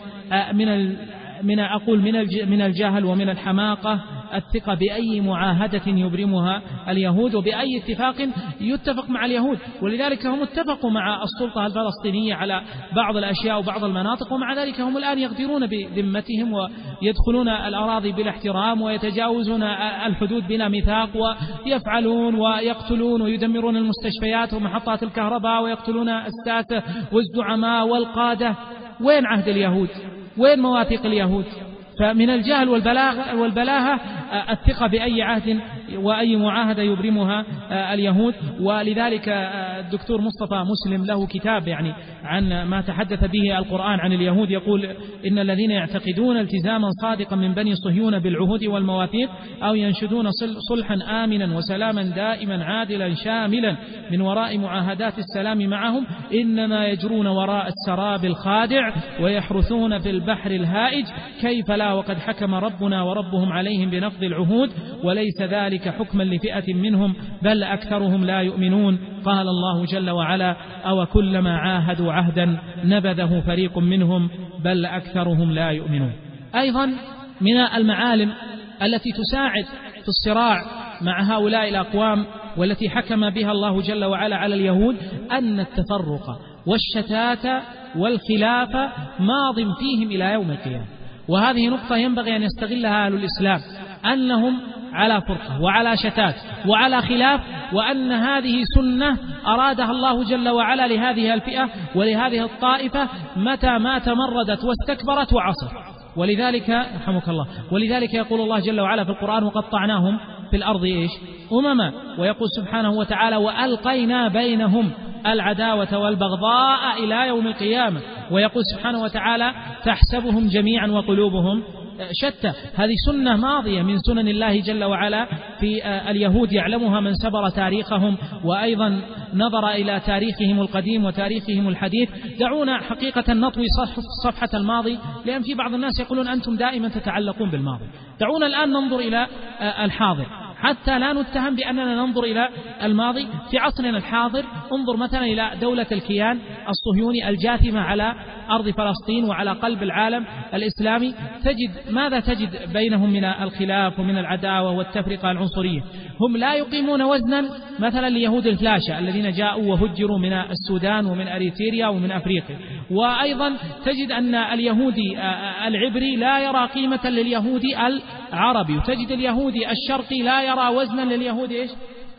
من من أقول من الجهل ومن الحماقة الثقة بأي معاهدة يبرمها اليهود وبأي اتفاق يتفق مع اليهود. ولذلك هم اتفقوا مع السلطة الفلسطينية على بعض الأشياء وبعض المناطق، ومع ذلك هم الآن يغدرون بذمتهم ويدخلون الأراضي بلا احترام ويتجاوزون الحدود بلا ميثاق ويفعلون ويقتلون ويدمرون المستشفيات ومحطات الكهرباء ويقتلون الساسة والزعماء والقادة. وين عهد اليهود؟ وين مواثيق اليهود؟ فمن الجهل والبلاغة والبلاهة الثقة بأي عهد وأي معاهدة يبرمها اليهود. ولذلك الدكتور مصطفى مسلم له كتاب يعني عن ما تحدث به القرآن عن اليهود، يقول إن الذين يعتقدون التزاما صادقا من بني صهيون بالعهود والمواثيق أو ينشدون صلحا آمنا وسلاما دائما عادلا شاملا من وراء معاهدات السلام معهم إنما يجرون وراء السراب الخادع ويحرثون في البحر الهائج، كيف لا وقد حكم ربنا وربهم عليهم بنقض العهود وليس ذلك حكما لفئة منهم بل أكثرهم لا يؤمنون. قال الله جل وعلا أو كلما عاهدوا عهدا نبذه فريق منهم بل أكثرهم لا يؤمنون. أيضا من المعالم التي تساعد في الصراع مع هؤلاء الأقوام والتي حكم بها الله جل وعلا على اليهود أن التفرق والشتات والخلاف ماض فيهم إلى يوم القيامة. وهذه نقطة ينبغي أن يستغلها أهل الإسلام، أنهم على فرقة وعلى شتات وعلى خلاف، وأن هذه سنة أرادها الله جل وعلا لهذه الفئة ولهذه الطائفة متى ما تمردت واستكبرت وعصت. ولذلك رحمك الله ولذلك يقول الله جل وعلا في القرآن وقطعناهم في الأرض إيش أمما، ويقول سبحانه وتعالى وألقينا بينهم العداوة والبغضاء إلى يوم القيامة، ويقول سبحانه وتعالى تحسبهم جميعا وقلوبهم شتى. هذه سنة ماضية من سنن الله جل وعلا في اليهود يعلمها من سبر تاريخهم وأيضا نظر إلى تاريخهم القديم وتاريخهم الحديث. دعونا حقيقة نطوي صفحة الماضي، لأن في بعض الناس يقولون أنتم دائما تتعلقون بالماضي. دعونا الآن ننظر إلى الحاضر حتى لا نتهم بأننا ننظر إلى الماضي. في عصرنا الحاضر انظر مثلا إلى دولة الكيان الصهيوني الجاثمة على أرض فلسطين وعلى قلب العالم الإسلامي، تجد ماذا تجد بينهم من الخلاف ومن العداوة والتفرقة العنصرية. هم لا يقيمون وزنا مثلا ليهود الفلاشة الذين جاءوا وهجروا من السودان ومن أريتريا ومن أفريقيا. وأيضا تجد أن اليهودي العبري لا يرى قيمة لليهودي العربي، وتجد اليهودي الشرقي لا يرى وزنا لليهودي إيش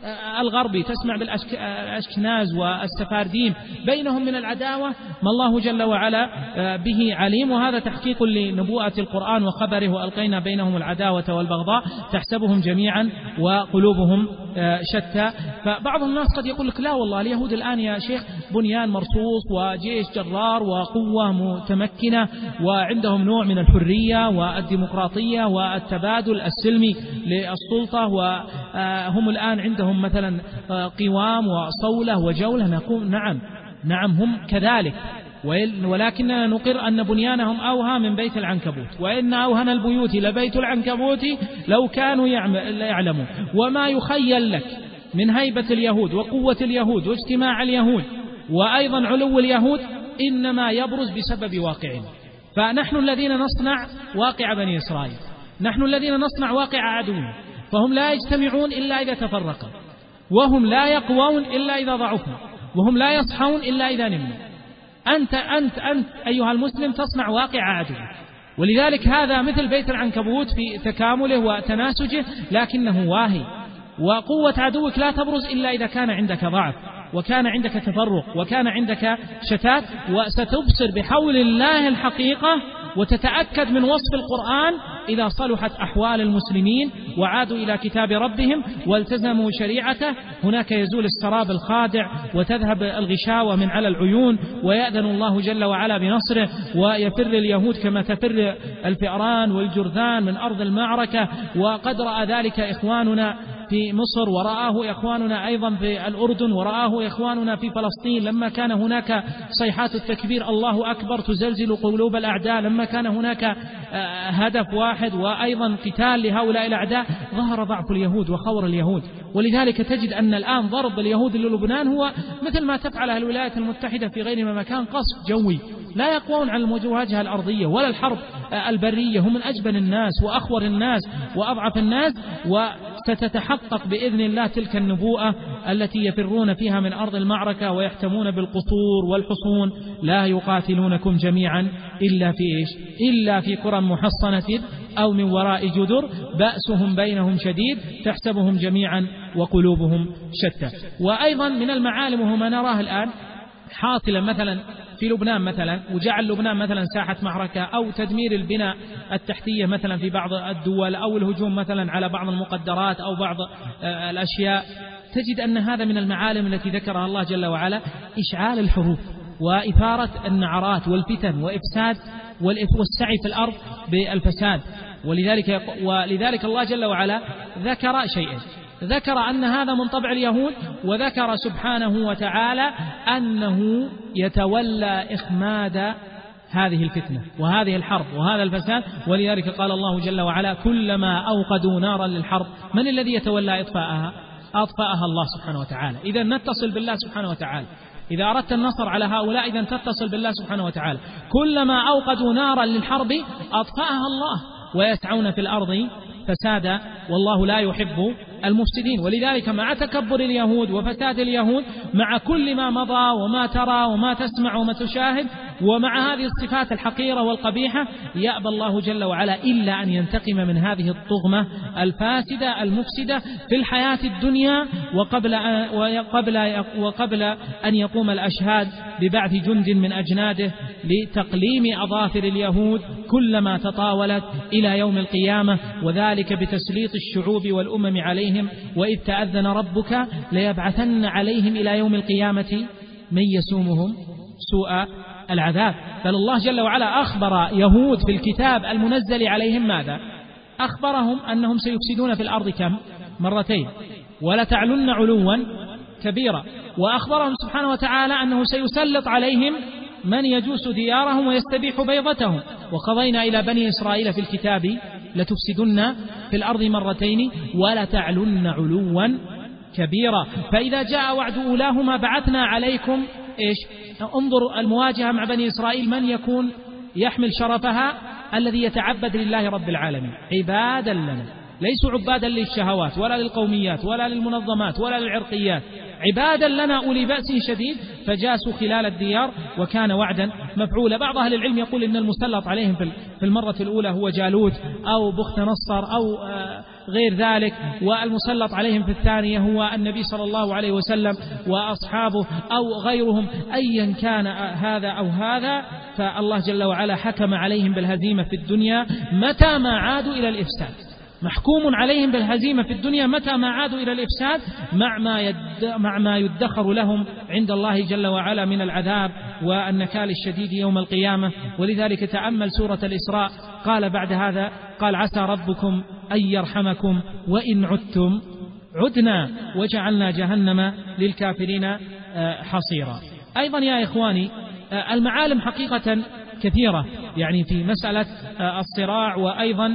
الغربي، تسمع بالأشكناز والسفارديم، بينهم من العداوة ما الله جل وعلا به عليم، وهذا تحقيق لنبوءة القرآن وخبره، وألقينا بينهم العداوة والبغضاء تحسبهم جميعا وقلوبهم شتى. فبعض الناس قد يقول لك لا والله اليهود الآن يا شيخ بنيان مرصوص وجيش جرار وقوة متمكنة وعندهم نوع من الحرية والديمقراطية والتبادل السلمي للسلطة، وهم الآن عندهم مثلا قوام وصولة وجولة. نقول نعم نعم هم كذلك، ولكننا نقر أن بنيانهم أوهى من بيت العنكبوت، وإن أوهن البيوت لبيت العنكبوت لو كانوا يعلمون. وما يخيل لك من هيبة اليهود وقوة اليهود واجتماع اليهود وأيضا علو اليهود إنما يبرز بسبب واقعهم. فنحن الذين نصنع واقع بني إسرائيل، نحن الذين نصنع واقع عدوهم، فهم لا يجتمعون إلا إذا تفرقوا، وهم لا يقوون إلا إذا ضعفوا، وهم لا يصحون إلا إذا نموا. أنت أنت أنت أيها المسلم تصنع واقع عدوك، ولذلك هذا مثل بيت العنكبوت في تكامله وتناسجه، لكنه واهي. وقوة عدوك لا تبرز إلا إذا كان عندك ضعف، وكان عندك تفرق، وكان عندك شتات. وستبصر بحول الله الحقيقة وتتأكد من وصف القرآن إذا صلحت أحوال المسلمين وعادوا إلى كتاب ربهم والتزموا شريعته. هناك يزول السراب الخادع وتذهب الغشاوة من على العيون، ويأذن الله جل وعلا بنصره، ويفر اليهود كما تفر الفئران والجرذان من أرض المعركة. وقد رأى ذلك إخواننا في مصر، ورآه إخواننا أيضا في الأردن، ورآه إخواننا في فلسطين لما كان هناك صيحات التكبير الله أكبر تزلزل قلوب الأعداء، لما كان هناك هدف واحد وأيضا قتال لهؤلاء الأعداء. ظهر ضعف اليهود وخور اليهود، ولذلك تجد أن الآن ضرب اليهود للبنان هو مثل ما تفعله الولايات المتحدة في غير ما مكان، قصف جوي. لا يقوون على المواجهة الأرضية ولا الحرب البرية، هم من أجبن الناس وأخور الناس وأضعف الناس. وستتحقق بإذن الله تلك النبوءة التي يفرون فيها من أرض المعركة ويحتمون بالقصور والحصون. لا يقاتلونكم جميعا إلا في إيش؟ إلا في قرى محصنة أو من وراء جدر بأسهم بينهم شديد تحسبهم جميعا وقلوبهم شتى. وأيضا من المعالم وما نراه الآن حاصلا مثلا في لبنان مثلا، وجعل لبنان مثلا ساحة معركة، أو تدمير البناء التحتية مثلا في بعض الدول، أو الهجوم مثلا على بعض المقدرات أو بعض الأشياء. تجد أن هذا من المعالم التي ذكرها الله جل وعلا، إشعال الحروب وإثارة النعرات والفتن وإفساد والسعي في الأرض بالفساد. ولذلك, ولذلك الله جل وعلا ذكر شيئا، ذكر أن هذا من طبع اليهود، وذكر سبحانه وتعالى أنه يتولى إخماد هذه الفتنة وهذه الحرب وهذا الفساد. ولذلك قال الله جل وعلا كلما أوقدوا نارا للحرب من الذي يتولى إطفاءها؟ أطفاءها الله سبحانه وتعالى. إذا نتصل بالله سبحانه وتعالى، إذا أردت النصر على هؤلاء إذا تتصل بالله سبحانه وتعالى. كلما أوقدوا نارا للحرب أطفأها الله ويسعون في الأرض فسادا والله لا يحب المفسدين. ولذلك مع تكبر اليهود وفساد اليهود، مع كل ما مضى وما ترى وما تسمع وما تشاهد، ومع هذه الصفات الحقيرة والقبيحة، يأبى الله جل وعلا إلا أن ينتقم من هذه الطغمة الفاسدة المفسدة في الحياة الدنيا، وقبل أن, وقبل, وقبل أن يقوم الأشهاد ببعث جند من أجناده لتقليم أظافر اليهود كلما تطاولت إلى يوم القيامة، وذلك بتسليط الشعوب والأمم عليهم. وإذ تأذن ربك ليبعثن عليهم إلى يوم القيامة من يسومهم سوء العذاب. بل الله جل وعلا أخبر يهود في الكتاب المنزل عليهم ماذا؟ أخبرهم أنهم سيفسدون في الأرض كم؟ مرتين، ولتعلن علوا كبيرا. وأخبرهم سبحانه وتعالى أنه سيسلط عليهم من يجوس ديارهم ويستبيح بيضتهم. وقضينا إلى بني إسرائيل في الكتاب لتفسدن في الأرض مرتين ولتعلن علوا كبيرا. فإذا جاء وعد أولاهما بعثنا عليكم إيش؟ انظر المواجهة مع بني إسرائيل، من يكون يحمل شرفها؟ الذي يتعبد لله رب العالمين عبادا لنا، ليسوا عبادا للشهوات ولا للقوميات ولا للمنظمات ولا للعرقيات، عبادا لنا أولي بأس شديد فجاسوا خلال الديار وكان وعدا مفعولا. بعض أهل العلم يقول إن المسلط عليهم في المرة الأولى هو جالوت أو بخت نصر أو غير ذلك، والمسلط عليهم في الثانية هو النبي صلى الله عليه وسلم وأصحابه أو غيرهم، أيا كان هذا أو هذا، فالله جل وعلا حكم عليهم بالهزيمة في الدنيا متى ما عادوا إلى الإفساد، محكوم عليهم بالهزيمة في الدنيا متى ما عادوا إلى الإفساد، مع ما, يد مع ما يدخر لهم عند الله جل وعلا من العذاب والنكال الشديد يوم القيامة. ولذلك تأمل سورة الإسراء، قال بعد هذا قال عسى ربكم أن يرحمكم وإن عدتم عدنا وجعلنا جهنم للكافرين حصيرا. أيضا يا إخواني المعالم حقيقة كثيرة يعني في مسألة الصراع، وأيضا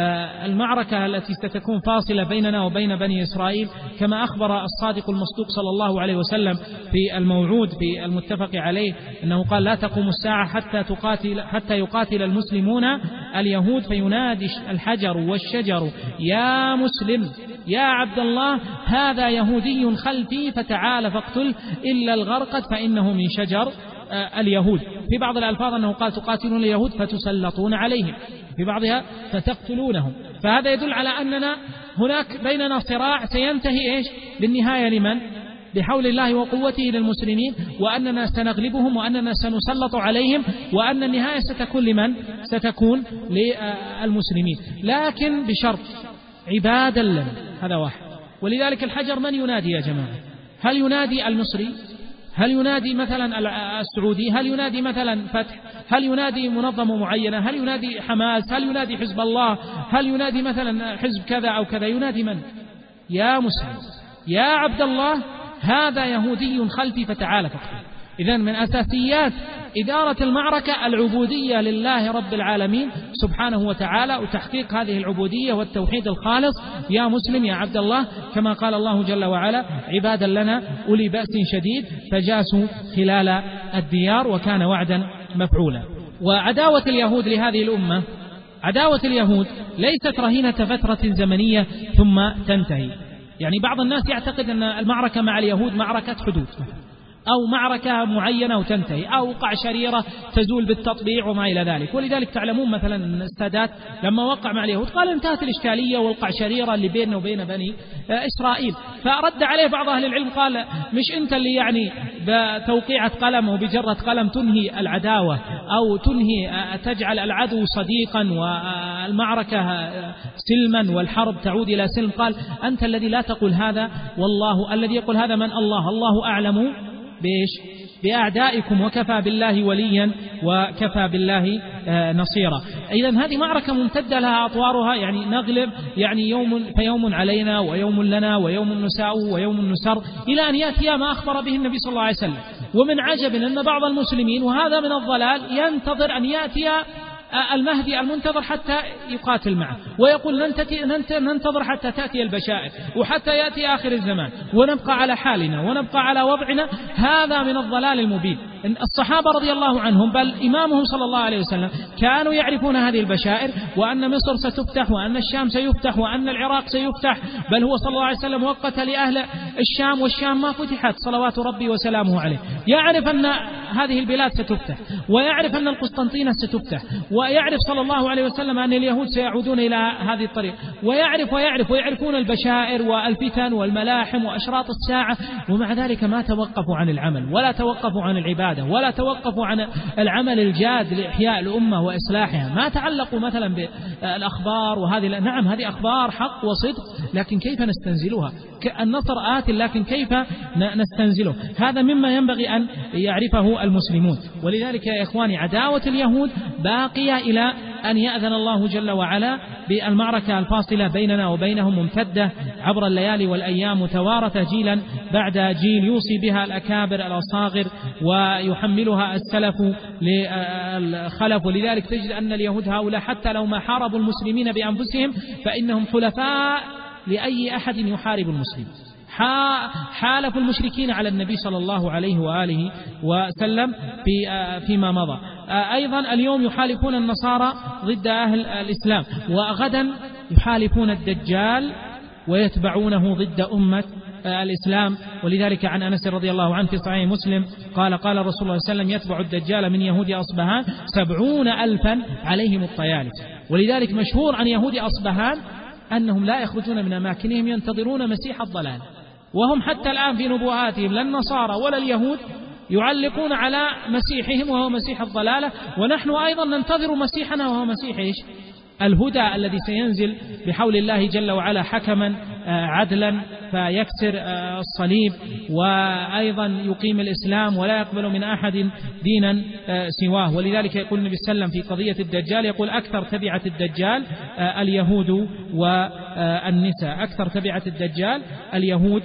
المعركة التي ستكون فاصلة بيننا وبين بني إسرائيل، كما أخبر الصادق المصدوق صلى الله عليه وسلم في الموعود في المتفق عليه أنه قال لا تقوم الساعة حتى تقاتل حتى يقاتل المسلمون اليهود فينادي الحجر والشجر يا مسلم يا عبد الله هذا يهودي خلفي فتعال فاقتل إلا الغرقد فإنه من شجر اليهود. في بعض الألفاظ أنه قال تقاتلون اليهود فتسلطون عليهم، في بعضها فتقتلونهم. فهذا يدل على أننا هناك بيننا صراع سينتهي إيش بالنهاية لمن؟ بحول الله وقوته للمسلمين، وأننا سنغلبهم وأننا سنسلط عليهم، وأن النهاية ستكون لمن؟ ستكون للمسلمين، لكن بشرط عبادا لنا، هذا واحد. ولذلك الحجر من ينادي يا جماعة؟ هل ينادي المصري؟ هل ينادي مثلا السعودي؟ هل ينادي مثلا فتح؟ هل ينادي منظمة معينة؟ هل ينادي حماس؟ هل ينادي حزب الله؟ هل ينادي مثلا حزب كذا أو كذا؟ ينادي من؟ يا مسلم يا عبد الله هذا يهودي خلفي فتعال فاقتل. إذن من أساسيات إدارة المعركة العبودية لله رب العالمين سبحانه وتعالى، وتحقيق هذه العبودية والتوحيد الخالص، يا مسلم يا عبد الله، كما قال الله جل وعلا عبادا لنا أولي بأس شديد فجاسوا خلال الديار وكان وعدا مفعولا. وعداوة اليهود لهذه الأمة، عداوة اليهود ليست رهينة فترة زمنية ثم تنتهي. يعني بعض الناس يعتقد أن المعركة مع اليهود معركة حدود أو معركة معينة وتنتهي، أو وقع شريرة تزول بالتطبيع وما إلى ذلك. ولذلك تعلمون مثلا أن السادات لما وقع مع اليهود قال انتهت الإشكالية ووقع شريرة اللي بيننا وبين بني إسرائيل. فرد عليه بعض أهل العلم قال مش أنت اللي يعني بتوقيعة قلم وبجرة قلم تنهي العداوة أو تنهي تجعل العدو صديقا والمعركة سلما والحرب تعود إلى سلم. قال أنت الذي لا تقول هذا، والله الذي يقول هذا من؟ الله الله أعلم بإيش؟ بأعدائكم وكفى بالله وليا وكفى بالله نصيرا. إذن هذه معركة ممتدة لها أطوارها، يعني نغلب يعني يوم فيوم علينا ويوم لنا ويوم نساء ويوم نسر، إلى أن يأتي ما أخبر به النبي صلى الله عليه وسلم. ومن عجب أن بعض المسلمين، وهذا من الضلال، ينتظر أن يأتي المهدي المنتظر حتى يقاتل معه، ويقول ننتظر حتى تأتي البشائر وحتى يأتي آخر الزمان ونبقى على حالنا ونبقى على وضعنا. هذا من الضلال المبين. الصحابة رضي الله عنهم بل إمامهم صلى الله عليه وسلم كانوا يعرفون هذه البشائر، وأن مصر ستفتح وأن الشام سيفتح وأن العراق سيفتح، بل هو صلى الله عليه وسلم وقت لأهل الشام والشام ما فتحت صلوات ربي وسلامه عليه. يعرف أن هذه البلاد ستفتح، ويعرف أن القسطنطينة ستفتح، ويعرف صلى الله عليه وسلم أن اليهود سيعودون إلى هذه الطريق، ويعرف ويعرف ويعرفون البشائر والفتن والملاحم وأشراط الساعة، ومع ذلك ما توقفوا عن العمل ولا توقفوا عن العبادة ولا توقفوا عن العمل الجاد لإحياء الأمة وإصلاحها. ما تعلقوا مثلا بالأخبار وهذه، نعم هذه أخبار حق وصدق، لكن كيف نستنزلها؟ النصر آت لكن كيف نستنزله؟ هذا مما ينبغي أن يعرفه المسلمون. ولذلك يا إخواني عداوة اليهود باقية إلى أن يأذن الله جل وعلا بالمعركة الفاصلة بيننا وبينهم، ممتدة عبر الليالي والأيام، متوارثة جيلا بعد جيل، يوصي بها الأكابر الأصاغر ويحملها السلف للخلف. ولذلك تجد أن اليهود هؤلاء حتى لو ما حاربوا المسلمين بأنفسهم فإنهم حلفاء لأي أحد يحارب المسلم. حالف المشركين على النبي صلى الله عليه وآله وسلم في فيما مضى. أيضا اليوم يحالفون النصارى ضد أهل الإسلام، وغدا يحالفون الدجال ويتبعونه ضد أمة الإسلام. ولذلك عن أنس رضي الله عنه في صحيح مسلم قال قال رسول الله صلى الله عليه وسلم يتبع الدجال من يهود أصبهان سبعون ألفا عليهم الطيالس. ولذلك مشهور عن يهود أصبهان أنهم لا يخرجون من أماكنهم ينتظرون مسيح الضلال، وهم حتى الآن في نبوءاتهم لا النصارى ولا اليهود يعلقون على مسيحهم وهو مسيح الضلالة، ونحن أيضا ننتظر مسيحنا وهو مسيح إيش؟ الهدى الذي سينزل بحول الله جل وعلا حكما عدلا فيكسر الصليب وأيضا يقيم الإسلام ولا يقبل من أحد دينا سواه. ولذلك يقول النبي صلى الله عليه وسلم في قضية الدجال، يقول أكثر تبعة الدجال اليهود والنساء، أكثر تبعة الدجال اليهود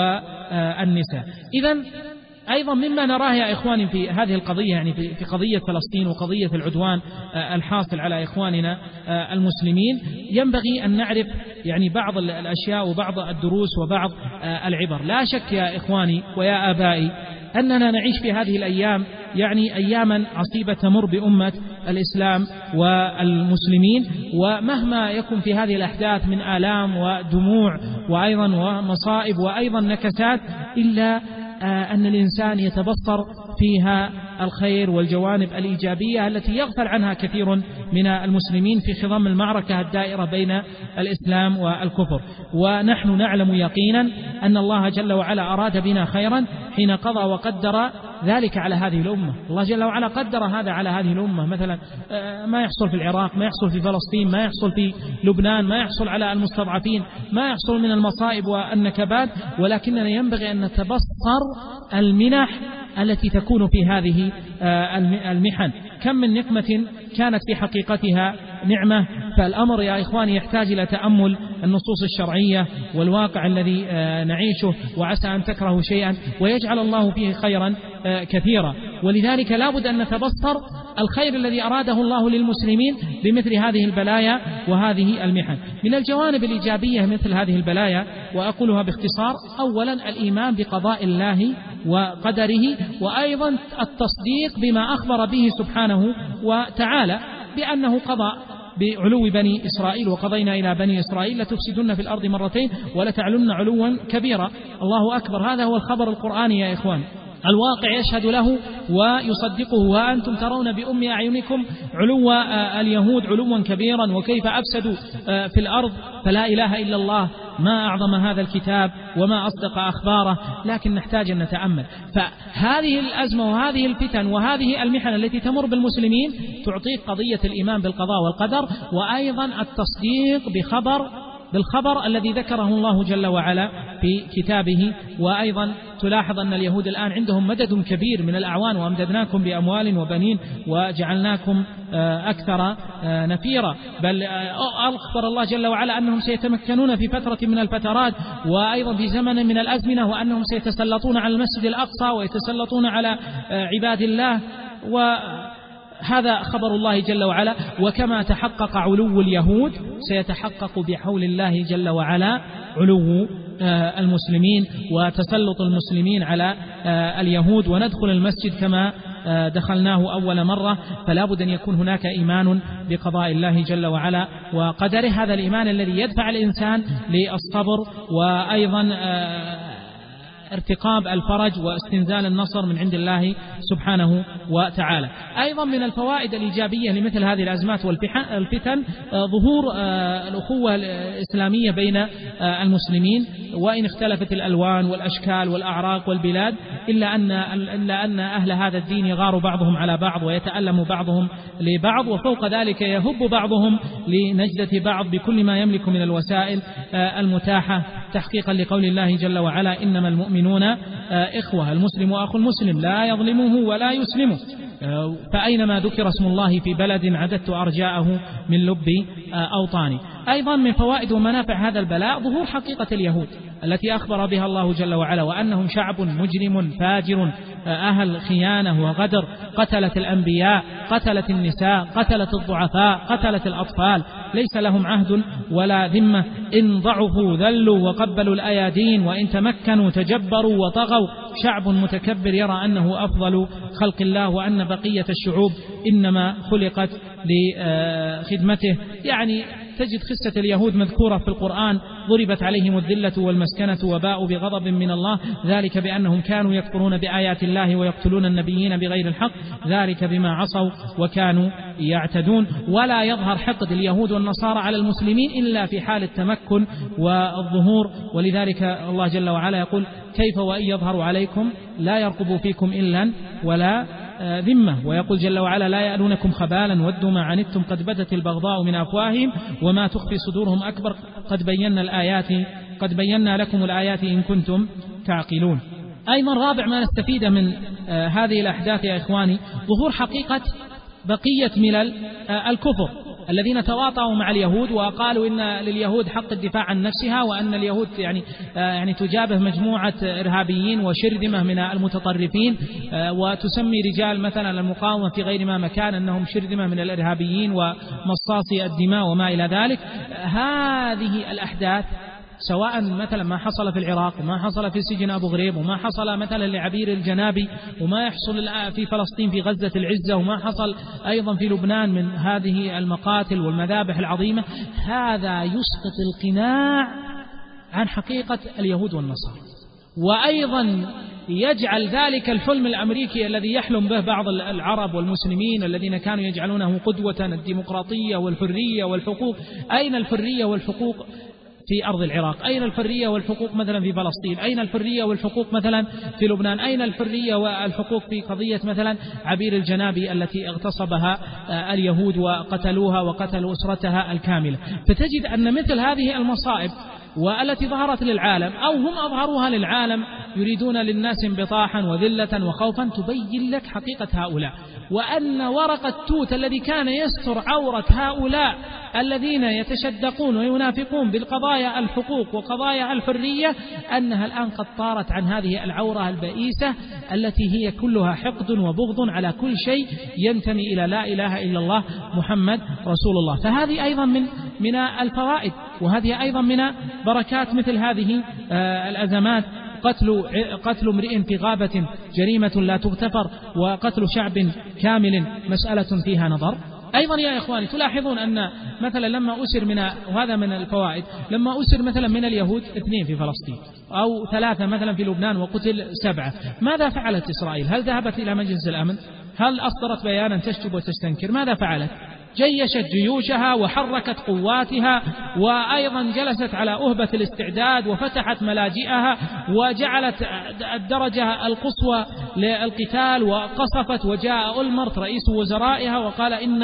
والنساء. إذن أيضا مما نراه يا إخواني في هذه القضية، يعني في قضية فلسطين وقضية العدوان الحاصل على إخواننا المسلمين، ينبغي أن نعرف يعني بعض الأشياء وبعض الدروس وبعض العبر. لا شك يا إخواني ويا آبائي أننا نعيش في هذه الأيام يعني أياما عصيبة تمر بأمة الإسلام والمسلمين، ومهما يكن في هذه الأحداث من آلام ودموع وأيضا ومصائب وأيضا نكسات، إلا أن الإنسان يتبصر فيها الخير والجوانب الإيجابية التي يغفل عنها كثير من المسلمين في خضم المعركة الدائرة بين الإسلام والكفر. ونحن نعلم يقينا أن الله جل وعلا أراد بنا خيرا حين قضى وقدر ذلك على هذه الأمة. الله جل وعلا قدر هذا على هذه الأمة، مثلا ما يحصل في العراق، ما يحصل في فلسطين، ما يحصل في لبنان، ما يحصل على المستضعفين، ما يحصل من المصائب والنكبات، ولكننا ينبغي أن نتبصر المنح التي تكون في هذه المحن. كم من نقمة كانت في حقيقتها نعمة. فالأمر يا إخواني يحتاج إلى تأمل النصوص الشرعية والواقع الذي نعيشه، وعسى أن تكرهوا شيئا ويجعل الله فيه خيرا كثيرا. ولذلك لا بد أن نتبصر الخير الذي أراده الله للمسلمين بمثل هذه البلايا وهذه المحن. من الجوانب الإيجابية مثل هذه البلايا، وأقولها باختصار: أولا الإيمان بقضاء الله وقدره، وأيضا التصديق بما أخبر به سبحانه وتعالى بأنه قضى بعلو بني إسرائيل، وقضينا إلى بني إسرائيل لتفسدن في الأرض مرتين ولتعلن علوا كبيرا. الله أكبر. هذا هو الخبر القرآني يا إخوان، الواقع يشهد له ويصدقه. وأنتم ترون بأم أعينكم علو اليهود علوا كبيرا، وكيف أفسدوا في الأرض، فلا إله إلا الله، ما أعظم هذا الكتاب وما أصدق أخباره. لكن نحتاج أن نتأمل. فهذه الأزمة وهذه الفتن وهذه المحن التي تمر بالمسلمين تعطيك قضية الإيمان بالقضاء والقدر، وأيضا التصديق بخبر بالخبر الذي ذكره الله جل وعلا في كتابه. وأيضا تلاحظ أن اليهود الآن عندهم مدد كبير من الأعوان، وأمددناكم بأموال وبنين وجعلناكم أكثر نفيرا. بل أخبر الله جل وعلا أنهم سيتمكنون في فترة من الفترات وأيضا في زمن من الأزمنة، وأنهم سيتسلطون على المسجد الأقصى ويتسلطون على عباد الله، و هذا خبر الله جل وعلا. وكما تحقق علو اليهود سيتحقق بحول الله جل وعلا علو المسلمين وتسلط المسلمين على اليهود، وندخل المسجد كما دخلناه أول مرة. فلا بد أن يكون هناك إيمان بقضاء الله جل وعلا وقدره، هذا الإيمان الذي يدفع الإنسان للصبر وأيضا ارتقاب الفرج واستنزال النصر من عند الله سبحانه وتعالى. أيضا من الفوائد الإيجابية لمثل هذه الأزمات والفتن ظهور الأخوة الإسلامية بين المسلمين، وإن اختلفت الألوان والأشكال والأعراق والبلاد، إلا أن إلا أن أهل هذا الدين يغار بعضهم على بعض ويتألم بعضهم لبعض، وفوق ذلك يهب بعضهم لنجدة بعض بكل ما يملك من الوسائل المتاحة، تحقيقا لقول الله جل وعلا: إنما المؤمنون إخوة، المسلم أخو المسلم لا يظلمه ولا يسلمه. فأينما ذكر اسم الله في بلد عددت أرجاءه من لب أوطاني. أيضا من فوائد ومنافع هذا البلاء ظهور حقيقة اليهود التي أخبر بها الله جل وعلا، وأنهم شعب مجرم فاجر أهل خيانة وغدر، قتلت الأنبياء، قتلت النساء، قتلت الضعفاء، قتلت الأطفال، ليس لهم عهد ولا ذمة، إن ضعفوا ذلوا وقبلوا الأيادين، وإن تمكنوا تجبروا وطغوا. شعب متكبر يرى أنه أفضل خلق الله، وأن بقية الشعوب إنما خلقت لخدمته. يعني تجد قصة اليهود مذكورة في القرآن، ضربت عليهم الذلة والمسكنة وباءوا بغضب من الله، ذلك بأنهم كانوا يكفرون بآيات الله ويقتلون النبيين بغير الحق، ذلك بما عصوا وكانوا يعتدون. ولا يظهر حقد اليهود والنصارى على المسلمين إلا في حال التمكن والظهور، ولذلك الله جل وعلا يقول: كيف وإن يظهروا عليكم لا يرقبوا فيكم إلا ولا ذمة. ويقول جل وعلا: لا يألونكم خبالا ودوا ما عنتم قد بدت البغضاء من أفواههم وما تخفي صدورهم أكبر قد بينا الآيات قد بينا لكم الآيات إن كنتم تعقلون. أيضا رابع ما نستفيد من هذه الأحداث يا إخواني ظهور حقيقة بقية ملل الكفر الذين تواطؤوا مع اليهود وقالوا إن لليهود حق الدفاع عن نفسها، وأن اليهود يعني يعني تجابه مجموعة إرهابيين وشرذمة من المتطرفين، وتسمي رجال مثلا المقاومة في غير ما مكان أنهم شرذمة من الإرهابيين ومصاصي الدماء وما إلى ذلك. هذه الأحداث سواء مثلا ما حصل في العراق وما حصل في سجن أبو غريب وما حصل مثلا لعبير الجنابي وما يحصل في فلسطين في غزة العزة وما حصل أيضا في لبنان من هذه المقاتل والمذابح العظيمة، هذا يسقط القناع عن حقيقة اليهود والنصارى، وأيضا يجعل ذلك الحلم الأمريكي الذي يحلم به بعض العرب والمسلمين الذين كانوا يجعلونه قدوة، الديمقراطية والحرية والحقوق. أين الحرية والحقوق في أرض العراق؟ أين الحرية والحقوق مثلا في فلسطين؟ أين الحرية والحقوق مثلا في لبنان؟ أين الحرية والحقوق في قضية مثلا عبير الجنابي التي اغتصبها اليهود وقتلوها وقتلوا أسرتها الكاملة؟ فتجد أن مثل هذه المصائب والتي ظهرت للعالم أو هم أظهروها للعالم يريدون للناس انبطاحا وذلة وخوفا، تبين لك حقيقة هؤلاء، وأن ورق التوت الذي كان يستر عورة هؤلاء الذين يتشدقون وينافقون بالقضايا الحقوق وقضايا الحرية، أنها الآن قد طارت عن هذه العورة البئيسة التي هي كلها حقد وبغض على كل شيء ينتمي إلى لا إله إلا الله محمد رسول الله. فهذه أيضا من من الفوائد، وهذه أيضا من بركات مثل هذه الأزمات. قتل قتل امرئ في غابة جريمة لا تغتفر، وقتل شعب كامل مسألة فيها نظر. أيضا يا إخواني تلاحظون أن مثلا لما أسر من، وهذا من الفوائد، لما أسر مثلا من اليهود اثنين في فلسطين أو ثلاثة مثلا في لبنان وقتل سبعة، ماذا فعلت إسرائيل؟ هل ذهبت إلى مجلس الأمن؟ هل أصدرت بيانا تشتب وتستنكر؟ ماذا فعلت؟ جيشت جيوشها وحركت قواتها، وأيضا جلست على أهبة الاستعداد وفتحت ملاجئها وجعلت الدرجة القصوى للقتال وقصفت. وجاء أولمرت رئيس وزرائها وقال إن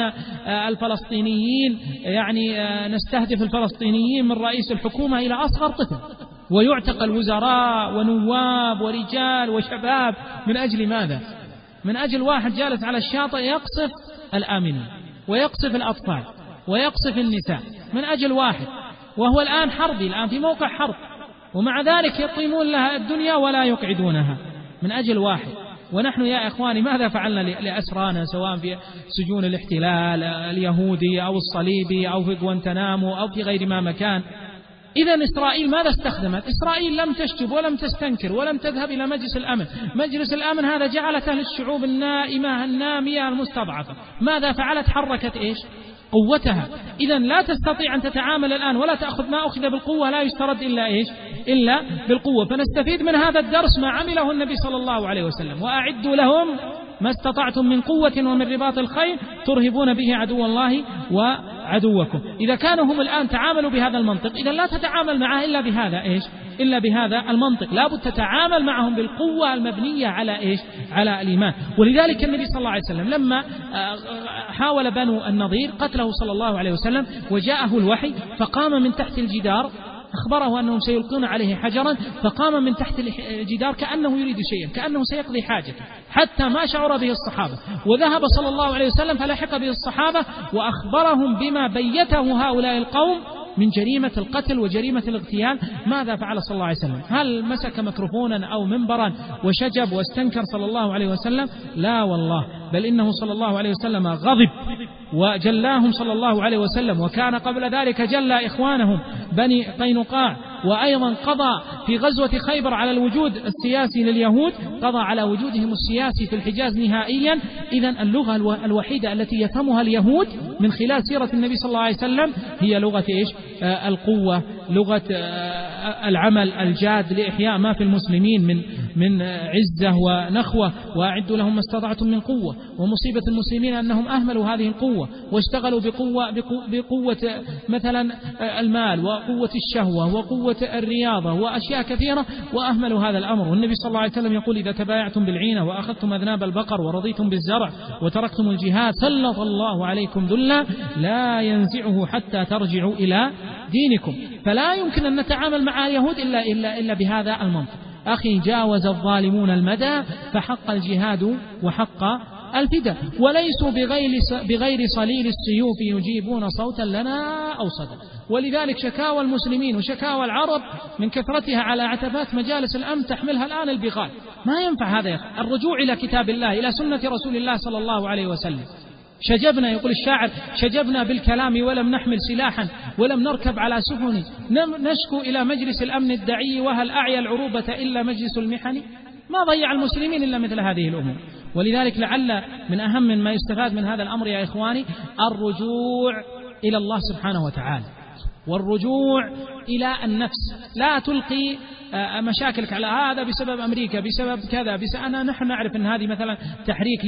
الفلسطينيين يعني نستهدف الفلسطينيين من رئيس الحكومة إلى أصغر طفل، ويعتقل وزراء ونواب ورجال وشباب من أجل ماذا؟ من أجل واحد جالس على الشاطئ يقصف الآمنين ويقصف الأطفال ويقصف النساء من أجل واحد، وهو الآن حربي، الآن في موقع حرب، ومع ذلك يطيمون لها الدنيا ولا يقعدونها من أجل واحد. ونحن يا إخواني ماذا فعلنا لأسرانا سواء في سجون الاحتلال اليهودي أو الصليبي أو في غوانتنامو أو في غير ما مكان؟ إذن إسرائيل ماذا استخدمت؟ إسرائيل لم تشتب ولم تستنكر ولم تذهب إلى مجلس الأمن. مجلس الأمن هذا جعلته للشعوب النائمة النامية المستضعفة. ماذا فعلت؟ حركت إيش؟ قوتها. إذن لا تستطيع أن تتعامل الآن ولا تأخذ ما أخذ بالقوة، لا يسترد إلا إيش؟ إلا بالقوة. فنستفيد من هذا الدرس ما عمله النبي صلى الله عليه وسلم: وأعدوا لهم ما استطعتم من قوة ومن رباط الخيل ترهبون به عدو الله وعدوكم. إذا كانوا هم الآن تعاملوا بهذا المنطق، إذا لا تتعامل معه إلا بهذا إيش؟ إلا بهذا المنطق. لابد تتعامل معهم بالقوة المبنية على إيش؟ على الإيمان. ولذلك النبي صلى الله عليه وسلم لما حاول بنو النضير قتله صلى الله عليه وسلم وجاءه الوحي فقام من تحت الجدار، أخبره أنهم سيلقون عليه حجرا، فقام من تحت الجدار كأنه يريد شيئا، كأنه سيقضي حاجة، حتى ما شعر به الصحابة. وذهب صلى الله عليه وسلم فلحق به الصحابة وأخبرهم بما بيته هؤلاء القوم من جريمة القتل وجريمة الاغتيال. ماذا فعل صلى الله عليه وسلم؟ هل مسك ميكروفونا أو منبرا وشجب واستنكر صلى الله عليه وسلم؟ لا والله، بل إنه صلى الله عليه وسلم غضب وجلاهم صلى الله عليه وسلم، وكان قبل ذلك جلى إخوانهم بني قينقاع وأيضا قضى في غزوة خيبر على الوجود السياسي لليهود، قضى على وجودهم السياسي في الحجاز نهائيا. إذن اللغة الوحيدة التي يفهمها اليهود من خلال سيرة النبي صلى الله عليه وسلم هي لغة إيش؟ آه القوة، لغة آه العمل الجاد لإحياء ما في المسلمين من من عزة ونخوة، وأعدوا لهم ما استطعتم من قوة. ومصيبة المسلمين أنهم أهملوا هذه القوة واشتغلوا بقوة, بقوة مثلا المال وقوة الشهوة وقوة الرياضة وأشياء كثيرة، وأهملوا هذا الأمر. والنبي صلى الله عليه وسلم يقول: إذا تبايعتم بالعينة وأخذتم أذناب البقر ورضيتم بالزرع وتركتم الجهاد سلط الله عليكم ذلا لا ينزعه حتى ترجعوا إلى دينكم. فلا يمكن أن نتعامل مع اليهود إلا, إلا, إلا بهذا المنطق. أخي، جاوز الظالمون المدى فحق الجهاد وحق الفداء، وليسوا بغير, بغير صليل السيوف يجيبون صوتا لنا أو صدى. ولذلك شكاوى المسلمين وشكاوى العرب من كثرتها على عتبات مجالس الأمن تحملها الآن البغال. ما ينفع هذا يا أخي. الرجوع إلى كتاب الله، إلى سنة رسول الله صلى الله عليه وسلم. شجبنا، يقول الشاعر: شجبنا بالكلام ولم نحمل سلاحا ولم نركب على سفن، نشكو إلى مجلس الأمن الدعي وهل أعيا العروبة إلا مجلس المحن. ما ضيع المسلمين إلا مثل هذه الأمور. ولذلك لعل من أهم ما يستفاد من هذا الأمر يا إخواني الرجوع إلى الله سبحانه وتعالى، والرجوع إلى النفس. لا تلقي مشاكلك على هذا بسبب أمريكا، بسبب كذا، بسبب أنا نحن نعرف أن هذه مثلا تحريك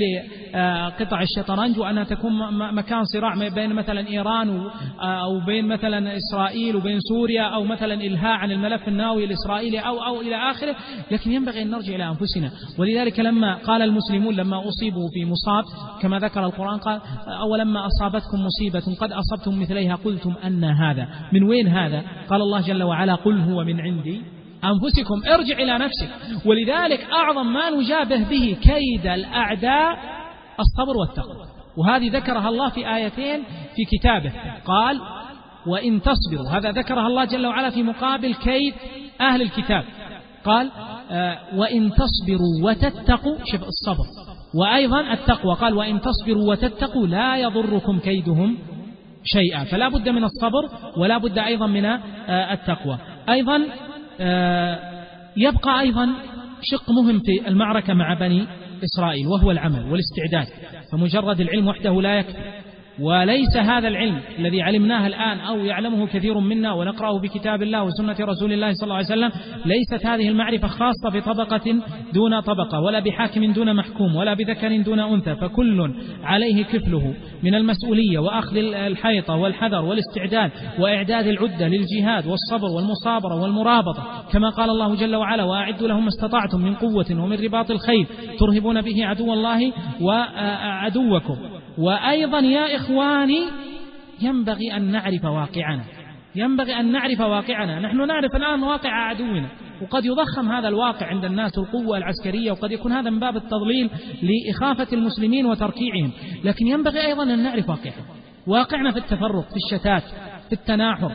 لقطع الشطرنج، وأنها تكون مكان صراع بين مثلا إيران أو بين مثلا إسرائيل وبين سوريا، أو مثلا إلهاء عن الملف النووي الإسرائيلي أو أو إلى آخره. لكن ينبغي أن نرجع إلى أنفسنا. ولذلك لما قال المسلمون لما أصيبوا في مصاب كما ذكر القرآن قال: أولما أصابتكم مصيبة قد أصبتم مثليها قلتم أن هذا. من وين هذا؟ قال الله جل وعلا: قل هو من عندي أنفسكم. ارجع إلى نفسك. ولذلك أعظم ما نجابه به كيد الأعداء الصبر والتقوى، وهذه ذكرها الله في آيتين في كتابه. قال: وإن تصبروا، هذا ذكرها الله جل وعلا في مقابل كيد أهل الكتاب. قال: آه وإن تصبروا وتتقوا، شوف الصبر وأيضا التقوى. قال: وإن تصبروا وتتقوا لا يضركم كيدهم شيئا. فلا بد من الصبر ولا بد أيضا من آه التقوى. أيضا يبقى أيضا شق مهم في المعركة مع بني إسرائيل، وهو العمل والاستعداد. فمجرد العلم وحده لا يكفي، وليس هذا العلم الذي علمناه الآن أو يعلمه كثير منا ونقرأه بكتاب الله وسنة رسول الله صلى الله عليه وسلم، ليست هذه المعرفة خاصة بطبقة دون طبقة، ولا بحاكم دون محكوم، ولا بذكر دون أنثى، فكل عليه كفله من المسؤولية وأخذ الحيطة والحذر والاستعداد وإعداد العدة للجهاد والصبر والمصابرة والمرابطة، كما قال الله جل وعلا: وأعدوا لهم ما استطعتم من قوة ومن رباط الخيل ترهبون به عدو الله وعدوكم. وأيضا يا إخواني ينبغي أن نعرف واقعنا، ينبغي أن نعرف واقعنا. نحن نعرف الآن واقع عدونا، وقد يضخم هذا الواقع عند الناس القوة العسكرية، وقد يكون هذا من باب التضليل لإخافة المسلمين وتركيعهم. لكن ينبغي أيضا أن نعرف واقعنا، واقعنا في التفرق، في الشتات، في التناحر.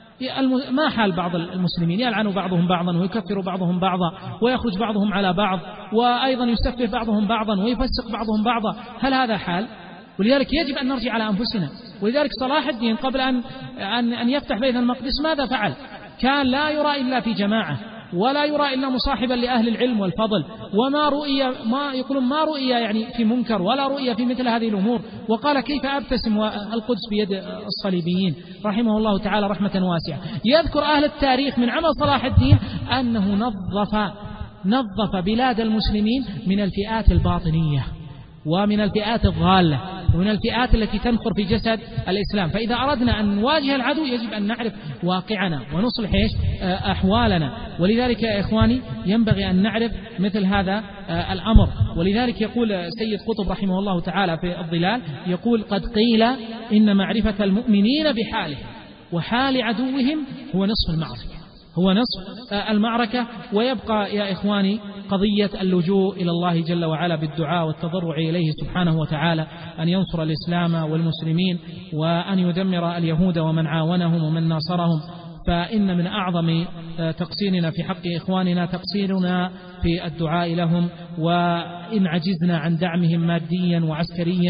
ما حال بعض المسلمين؟ يلعن بعضهم بعضا ويكفر بعضهم بعضا ويخرج بعضهم على بعض، وأيضا يسفه بعضهم بعضا ويفسق بعضهم بعضا. هل هذا حال؟ ولذلك يجب أن نرجع على أنفسنا. ولذلك صلاح الدين قبل أن أن أن يفتح بيت المقدس ماذا فعل؟ كان لا يرى إلا في جماعة، ولا يرى إلا مصاحبا لأهل العلم والفضل، وما رؤي ما يقولون ما رؤي يعني في منكر ولا رؤي في مثل هذه الأمور. وقال: كيف أبتسم والقدس بيد الصليبيين؟ رحمه الله تعالى رحمة واسعة. يذكر أهل التاريخ من عمل صلاح الدين أنه نظف نظف بلاد المسلمين من الفئات الباطنية ومن الفئات الضالة ومن الفئات التي تنخر في جسد الإسلام. فإذا أردنا أن نواجه العدو يجب أن نعرف واقعنا ونصلح أحوالنا. ولذلك يا إخواني ينبغي أن نعرف مثل هذا الأمر. ولذلك يقول سيد قطب رحمه الله تعالى في الظلال، يقول: قد قيل إن معرفة المؤمنين بحالهم وحال عدوهم هو نصف المعركة، هو نصف المعركة. ويبقى يا إخواني قضية اللجوء إلى الله جل وعلا بالدعاء والتضرع إليه سبحانه وتعالى أن ينصر الإسلام والمسلمين، وأن يدمر اليهود ومن عاونهم ومن ناصرهم. فإن من أعظم تقصيرنا في حق إخواننا تقصيرنا في الدعاء لهم، وإن عجزنا عن دعمهم ماديا وعسكريا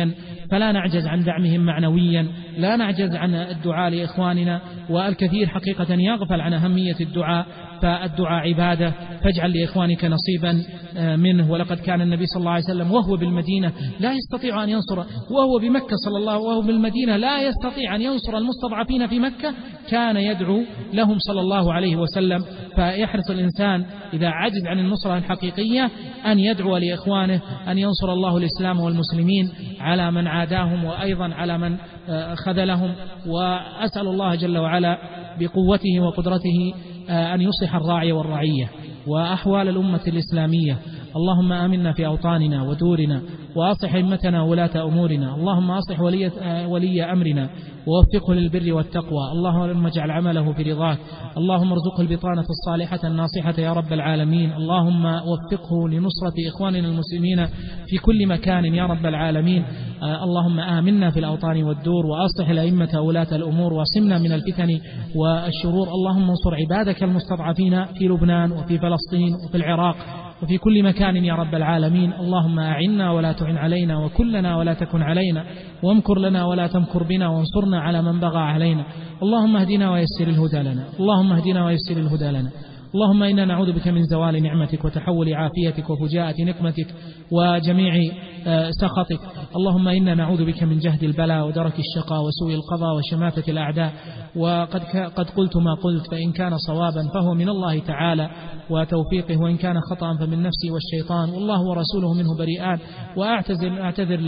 فلا نعجز عن دعمهم معنويا، لا نعجز عن الدعاء لإخواننا، والكثير حقيقة يغفل عن أهمية الدعاء، فالدعاء عبادة، فاجعل لإخوانك نصيبا منه. ولقد كان النبي صلى الله عليه وسلم وهو بالمدينة لا يستطيع أن ينصر، وهو بمكة صلى الله وهو بالمدينة لا يستطيع أن ينصر المستضعفين في مكة، كان يدعو لهم صلى الله عليه وسلم. فيحرص الإنسان إذا عجز عن النصرة الحقيقية أن يدعو لإخوانه أن ينصر الله الإسلام والمسلمين على من عاداهم، وأيضا على من خذلهم. وأسأل الله جل وعلا بقوته وقدرته أن يصلح الراعي والرعية وأحوال الأمة الإسلامية. اللهم آمنا في أوطاننا ودورنا، وأصلح أئمتنا وولاة أمورنا. اللهم أصلح ولي, ولي أمرنا ووفقه للبر والتقوى. اللهم اجعل عمله في رضاك. اللهم ارزقه البطانة الصالحة الناصحة يا رب العالمين. اللهم وفقه لنصرة إخواننا المسلمين في كل مكان يا رب العالمين. آه اللهم آمنا في الأوطان والدور، وأصلح الأئمة ولاة الأمور، واسمنا من الفتن والشرور. اللهم انصر عبادك المستضعفين في لبنان وفي فلسطين وفي العراق وفي كل مكان يا رب العالمين. اللهم أعنا ولا تعن علينا، وكلنا ولا تكن علينا، وامكر لنا ولا تمكر بنا، وانصرنا على من بغى علينا. اللهم اهدنا ويسر الهدى لنا، اللهم اهدنا ويسر الهدى لنا. اللهم إنا نعوذ بك من زوال نعمتك وتحول عافيتك وفجاءة نقمتك وجميع سخطك. اللهم إنا نعوذ بك من جهد البلاء ودرك الشقاء وسوء القضاء وشماتة الأعداء. وقد قد قلت ما قلت، فإن كان صوابا فهو من الله تعالى وتوفيقه، وإن كان خطأ فمن نفسي والشيطان، والله ورسوله منه بريئان. وأعتذر أعتذر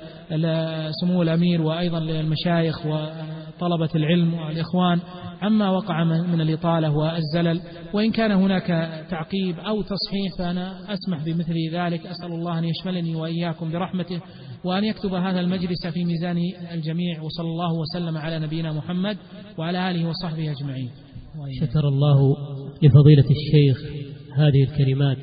لسمو الأمير وأيضا للمشايخ وطلبة العلم والإخوان عما وقع من الإطالة والزلل، وإن كان هناك تعقيب أو تصحيح فأنا أسمح بمثل ذلك. أسأل الله أن يشملني وإياكم برحمته، وأن يكتب هذا المجلس في ميزان الجميع. وصلى الله وسلم على نبينا محمد وعلى آله وصحبه أجمعين. شكر الله لفضيلة الشيخ هذه الكلمات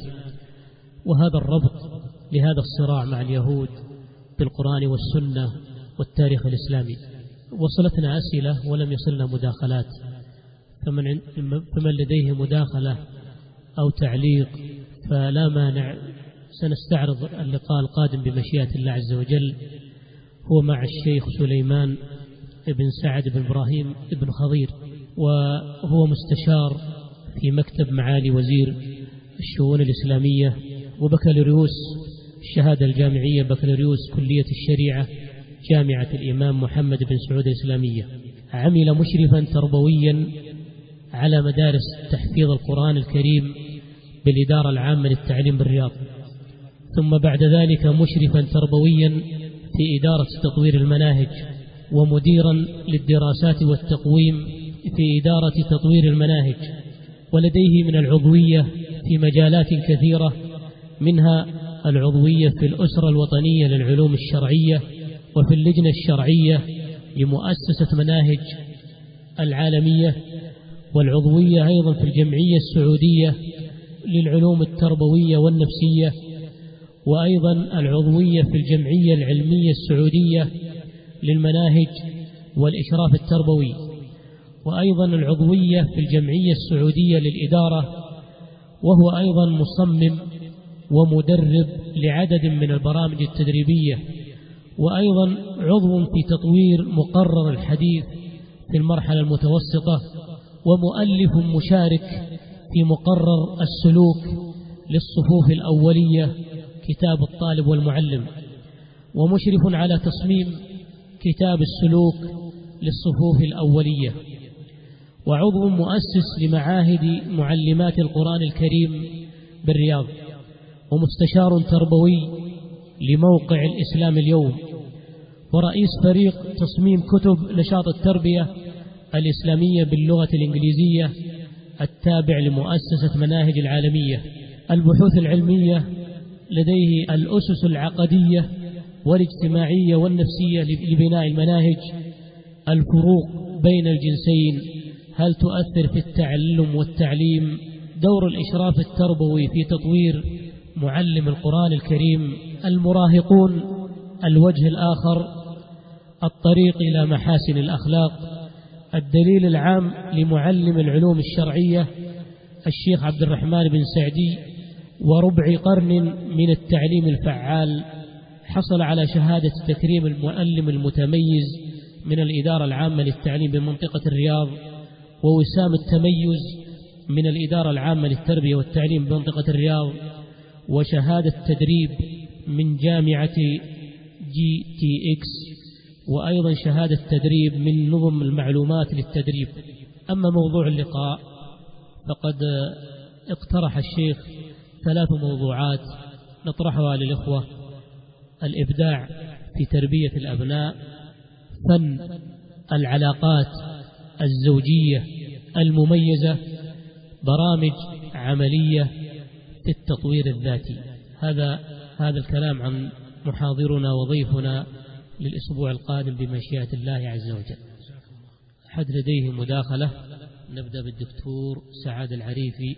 وهذا الربط لهذا الصراع مع اليهود بالقرآن والسنة والتاريخ الإسلامي. وصلتنا أسئلة ولم يصلنا مداخلات، فمن, فمن لديه مداخلة أو تعليق فلا مانع، سنستعرض اللقاء القادم بمشيئة الله عز وجل. هو مع الشيخ سليمان بن سعد بن إبراهيم بن خضير، وهو مستشار في مكتب معالي وزير الشؤون الإسلامية، وبكالوريوس الشهادة الجامعية بكالوريوس كلية الشريعة جامعة الإمام محمد بن سعود الإسلامية. عمل مشرفا تربويا على مدارس تحفيظ القرآن الكريم بالإدارة العامة للتعليم بالرياض، ثم بعد ذلك مشرفا تربويا في إدارة تطوير المناهج، ومديرا للدراسات والتقويم في إدارة تطوير المناهج. ولديه من العضوية في مجالات كثيرة، منها العضوية في الأسرة الوطنية للعلوم الشرعية، وفي اللجنة الشرعية لمؤسسة مناهج العالمية، والعضوية أيضا في الجمعية السعودية للعلوم التربوية والنفسية، وأيضا العضوية في الجمعية العلمية السعودية للمناهج والإشراف التربوي، وأيضا العضوية في الجمعية السعودية للإدارة. وهو أيضا مصمم ومدرب لعدد من البرامج التدريبية، وأيضا عضو في تطوير مقرر الحديث في المرحلة المتوسطة، ومؤلف مشارك في مقرر السلوك للصفوف الأولية كتاب الطالب والمعلم، ومشرف على تصميم كتاب السلوك للصفوف الأولية، وعضو مؤسس لمعاهد معلمات القرآن الكريم بالرياض، ومستشار تربوي لموقع الإسلام اليوم، ورئيس فريق تصميم كتب نشاط التربية الإسلامية باللغة الإنجليزية التابع لمؤسسة مناهج العالمية. البحوث العلمية لديه الأسس العقدية والاجتماعية والنفسية لبناء المناهج، الفروق بين الجنسين، هل تؤثر في التعلم والتعليم، دور الإشراف التربوي في تطوير معلم القرآن الكريم، المراهقون الوجه الآخر، الطريق إلى محاسن الأخلاق، الدليل العام لمعلم العلوم الشرعية الشيخ عبد الرحمن بن سعدي، وربع قرن من التعليم الفعال حصل على شهادة تكريم المعلم المتميز من الإدارة العامة للتعليم بمنطقة الرياض، ووسام التميز من الإدارة العامة للتربية والتعليم بمنطقة الرياض، وشهادة تدريب من جامعة جي تي إكس، وأيضا شهادة تدريب من نظم المعلومات للتدريب. أما موضوع اللقاء فقد اقترح الشيخ ثلاث موضوعات نطرحها للإخوة: الإبداع في تربية الأبناء، فن العلاقات الزوجية المميزة، برامج عملية في التطوير الذاتي. هذا هذا الكلام عن محاضرنا وضيفنا للأسبوع القادم بمشيئة الله عز وجل. أحد لديه مداخلة؟ نبدأ بالدكتور سعاد العريفي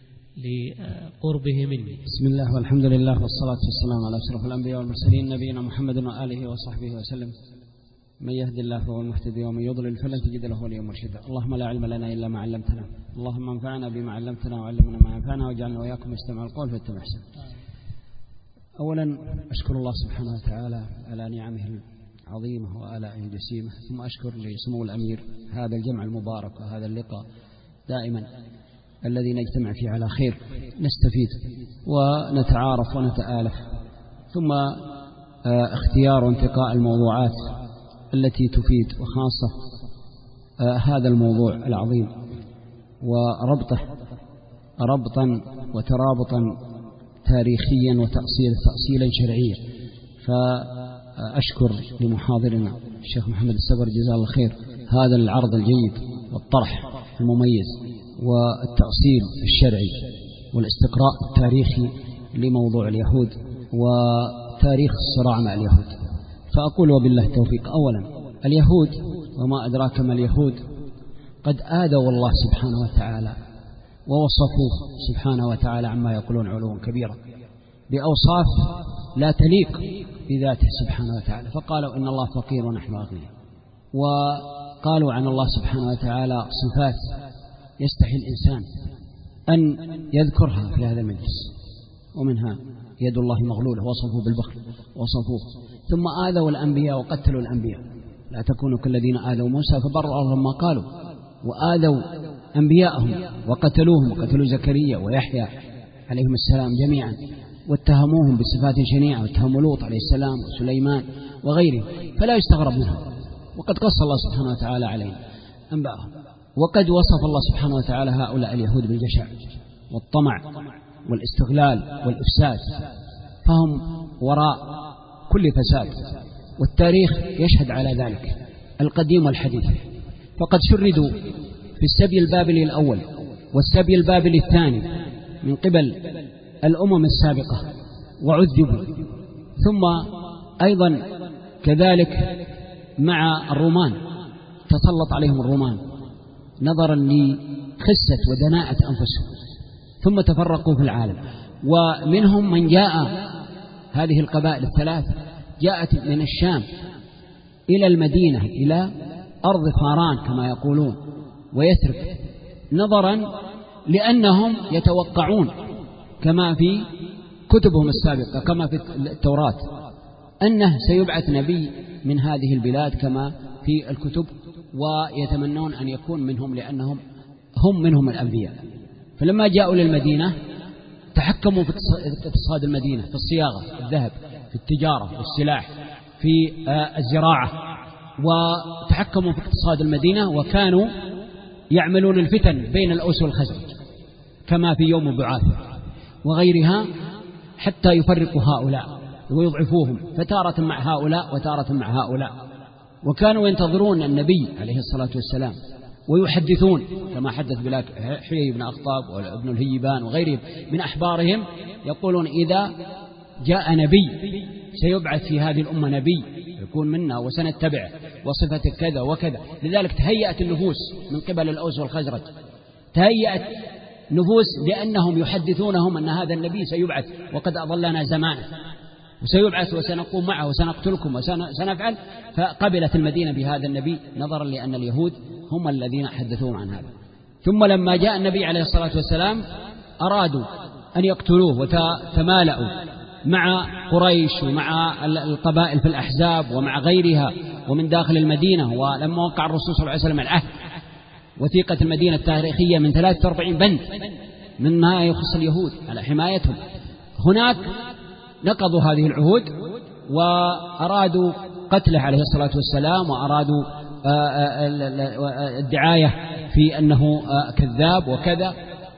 لقربه مني. بسم الله والحمد لله والصلاة والسلام على أشرف الأنبياء والمرسلين نبينا محمد وآله وصحبه وسلم. من يهد الله فهو المهتدي ومن يضلل فلن تجد له وليا مرشدا. اللهم لا علم لنا إلا ما علمتنا، اللهم انفعنا بما علمتنا وعلمنا ما ينفعنا، واجعلنا وإياكم مستمع القول فاتبع أحسنه. أولا أشكر الله سبحانه وتعالى على نعمه العظيمة وآلائه الجسيمة، ثم أشكر لسمو الأمير هذا الجمع المبارك وهذا اللقاء دائما الذي نجتمع فيه على خير، نستفيد ونتعارف ونتآلف، ثم اختيار وانتقاء الموضوعات التي تفيد، وخاصة هذا الموضوع العظيم وربطه ربطا وترابطا تاريخيا وتأصيل تأصيلا شرعيا. فأشكر لمحاضرنا الشيخ محمد السبر جزاه الله خير هذا العرض الجيد والطرح المميز والتأصيل الشرعي والاستقراء التاريخي لموضوع اليهود وتاريخ الصراع مع اليهود. فأقول وبالله التوفيق. أولا اليهود وما أدراك ما اليهود قد آذوا الله سبحانه وتعالى ووصفوه سبحانه وتعالى عما يقولون علوا كبيرا بأوصاف لا تليق بذاته سبحانه وتعالى، فقالوا إن الله فقير ونحن أغنياء، وقالوا عن الله سبحانه وتعالى صفات يستحي الإنسان أن يذكرها في هذا المجلس، ومنها يد الله مغلولة، وصفوه بالبخل وصفوه. ثم آذوا الأنبياء وقتلوا الأنبياء، لا تكونوا كالذين آذوا موسى فبرأ الله ما قالوا، وآذوا أنبياءهم وقتلوهم، وقتلوا زكريا ويحيى عليهم السلام جميعا، واتهموهم بصفات شنيعة، واتهموا لوط عليه السلام وسليمان وغيره، فلا يستغرب منهم، وقد قص الله سبحانه وتعالى عليهم أنباءهم. وقد وصف الله سبحانه وتعالى هؤلاء اليهود بالجشع والطمع والاستغلال والإفساد، فهم وراء كل فساد، والتاريخ يشهد على ذلك القديم والحديث. فقد شردوا في السبي البابلي الأول والسبي البابلي الثاني من قبل الأمم السابقة وعذبوا، ثم أيضا كذلك مع الرومان تسلط عليهم الرومان نظرا لخسة ودناءة أنفسهم، ثم تفرقوا في العالم. ومنهم من جاء، هذه القبائل الثلاث جاءت من الشام إلى المدينة، إلى أرض فاران كما يقولون ويثرب، نظرا لأنهم يتوقعون كما في كتبهم السابقة كما في التوراة أنه سيبعث نبي من هذه البلاد كما في الكتب، ويتمنون أن يكون منهم لأنهم هم منهم الأنبياء. فلما جاءوا للمدينة تحكموا في اقتصاد المدينة، في الصياغة، في الذهب، في التجارة والسلاح، في الزراعة، وتحكموا في اقتصاد المدينة، وكانوا يعملون الفتن بين الأوس والخزرج كما في يوم بعاثة وغيرها، حتى يفرقوا هؤلاء ويضعفوهم، فتارة مع هؤلاء وتارة مع هؤلاء. وكانوا ينتظرون النبي عليه الصلاة والسلام ويحدثون كما حدث بلاك حيي بن أخطاب وابن الهيبان وغيرهم من أحبارهم، يقولون إذا جاء نبي سيبعث في هذه الأمة نبي يكون منا وسنتبعه وصفته كذا وكذا. لذلك تهيأت النفوس من قبل الأوس والخزرج، تهيأت نفوس لأنهم يحدثونهم أن هذا النبي سيبعث وقد أضلنا زمانه، وسيبعث وسنقوم معه وسنقتلكم وسنفعل. فقبلت المدينة بهذا النبي نظرا لأن اليهود هم الذين حدثوهم عن هذا. ثم لما جاء النبي عليه الصلاة والسلام أرادوا أن يقتلوه وتمالأوا مع قريش ومع القبائل في الأحزاب ومع غيرها ومن داخل المدينة. ولما وقع الرسول صلى الله عليه وسلم العهد وثيقة المدينة التاريخية من ثلاثة وأربعين بند مما يخص اليهود على حمايتهم، هناك نقضوا هذه العهود وأرادوا قتله عليه الصلاة والسلام، وأرادوا الدعاية في أنه كذاب وكذا،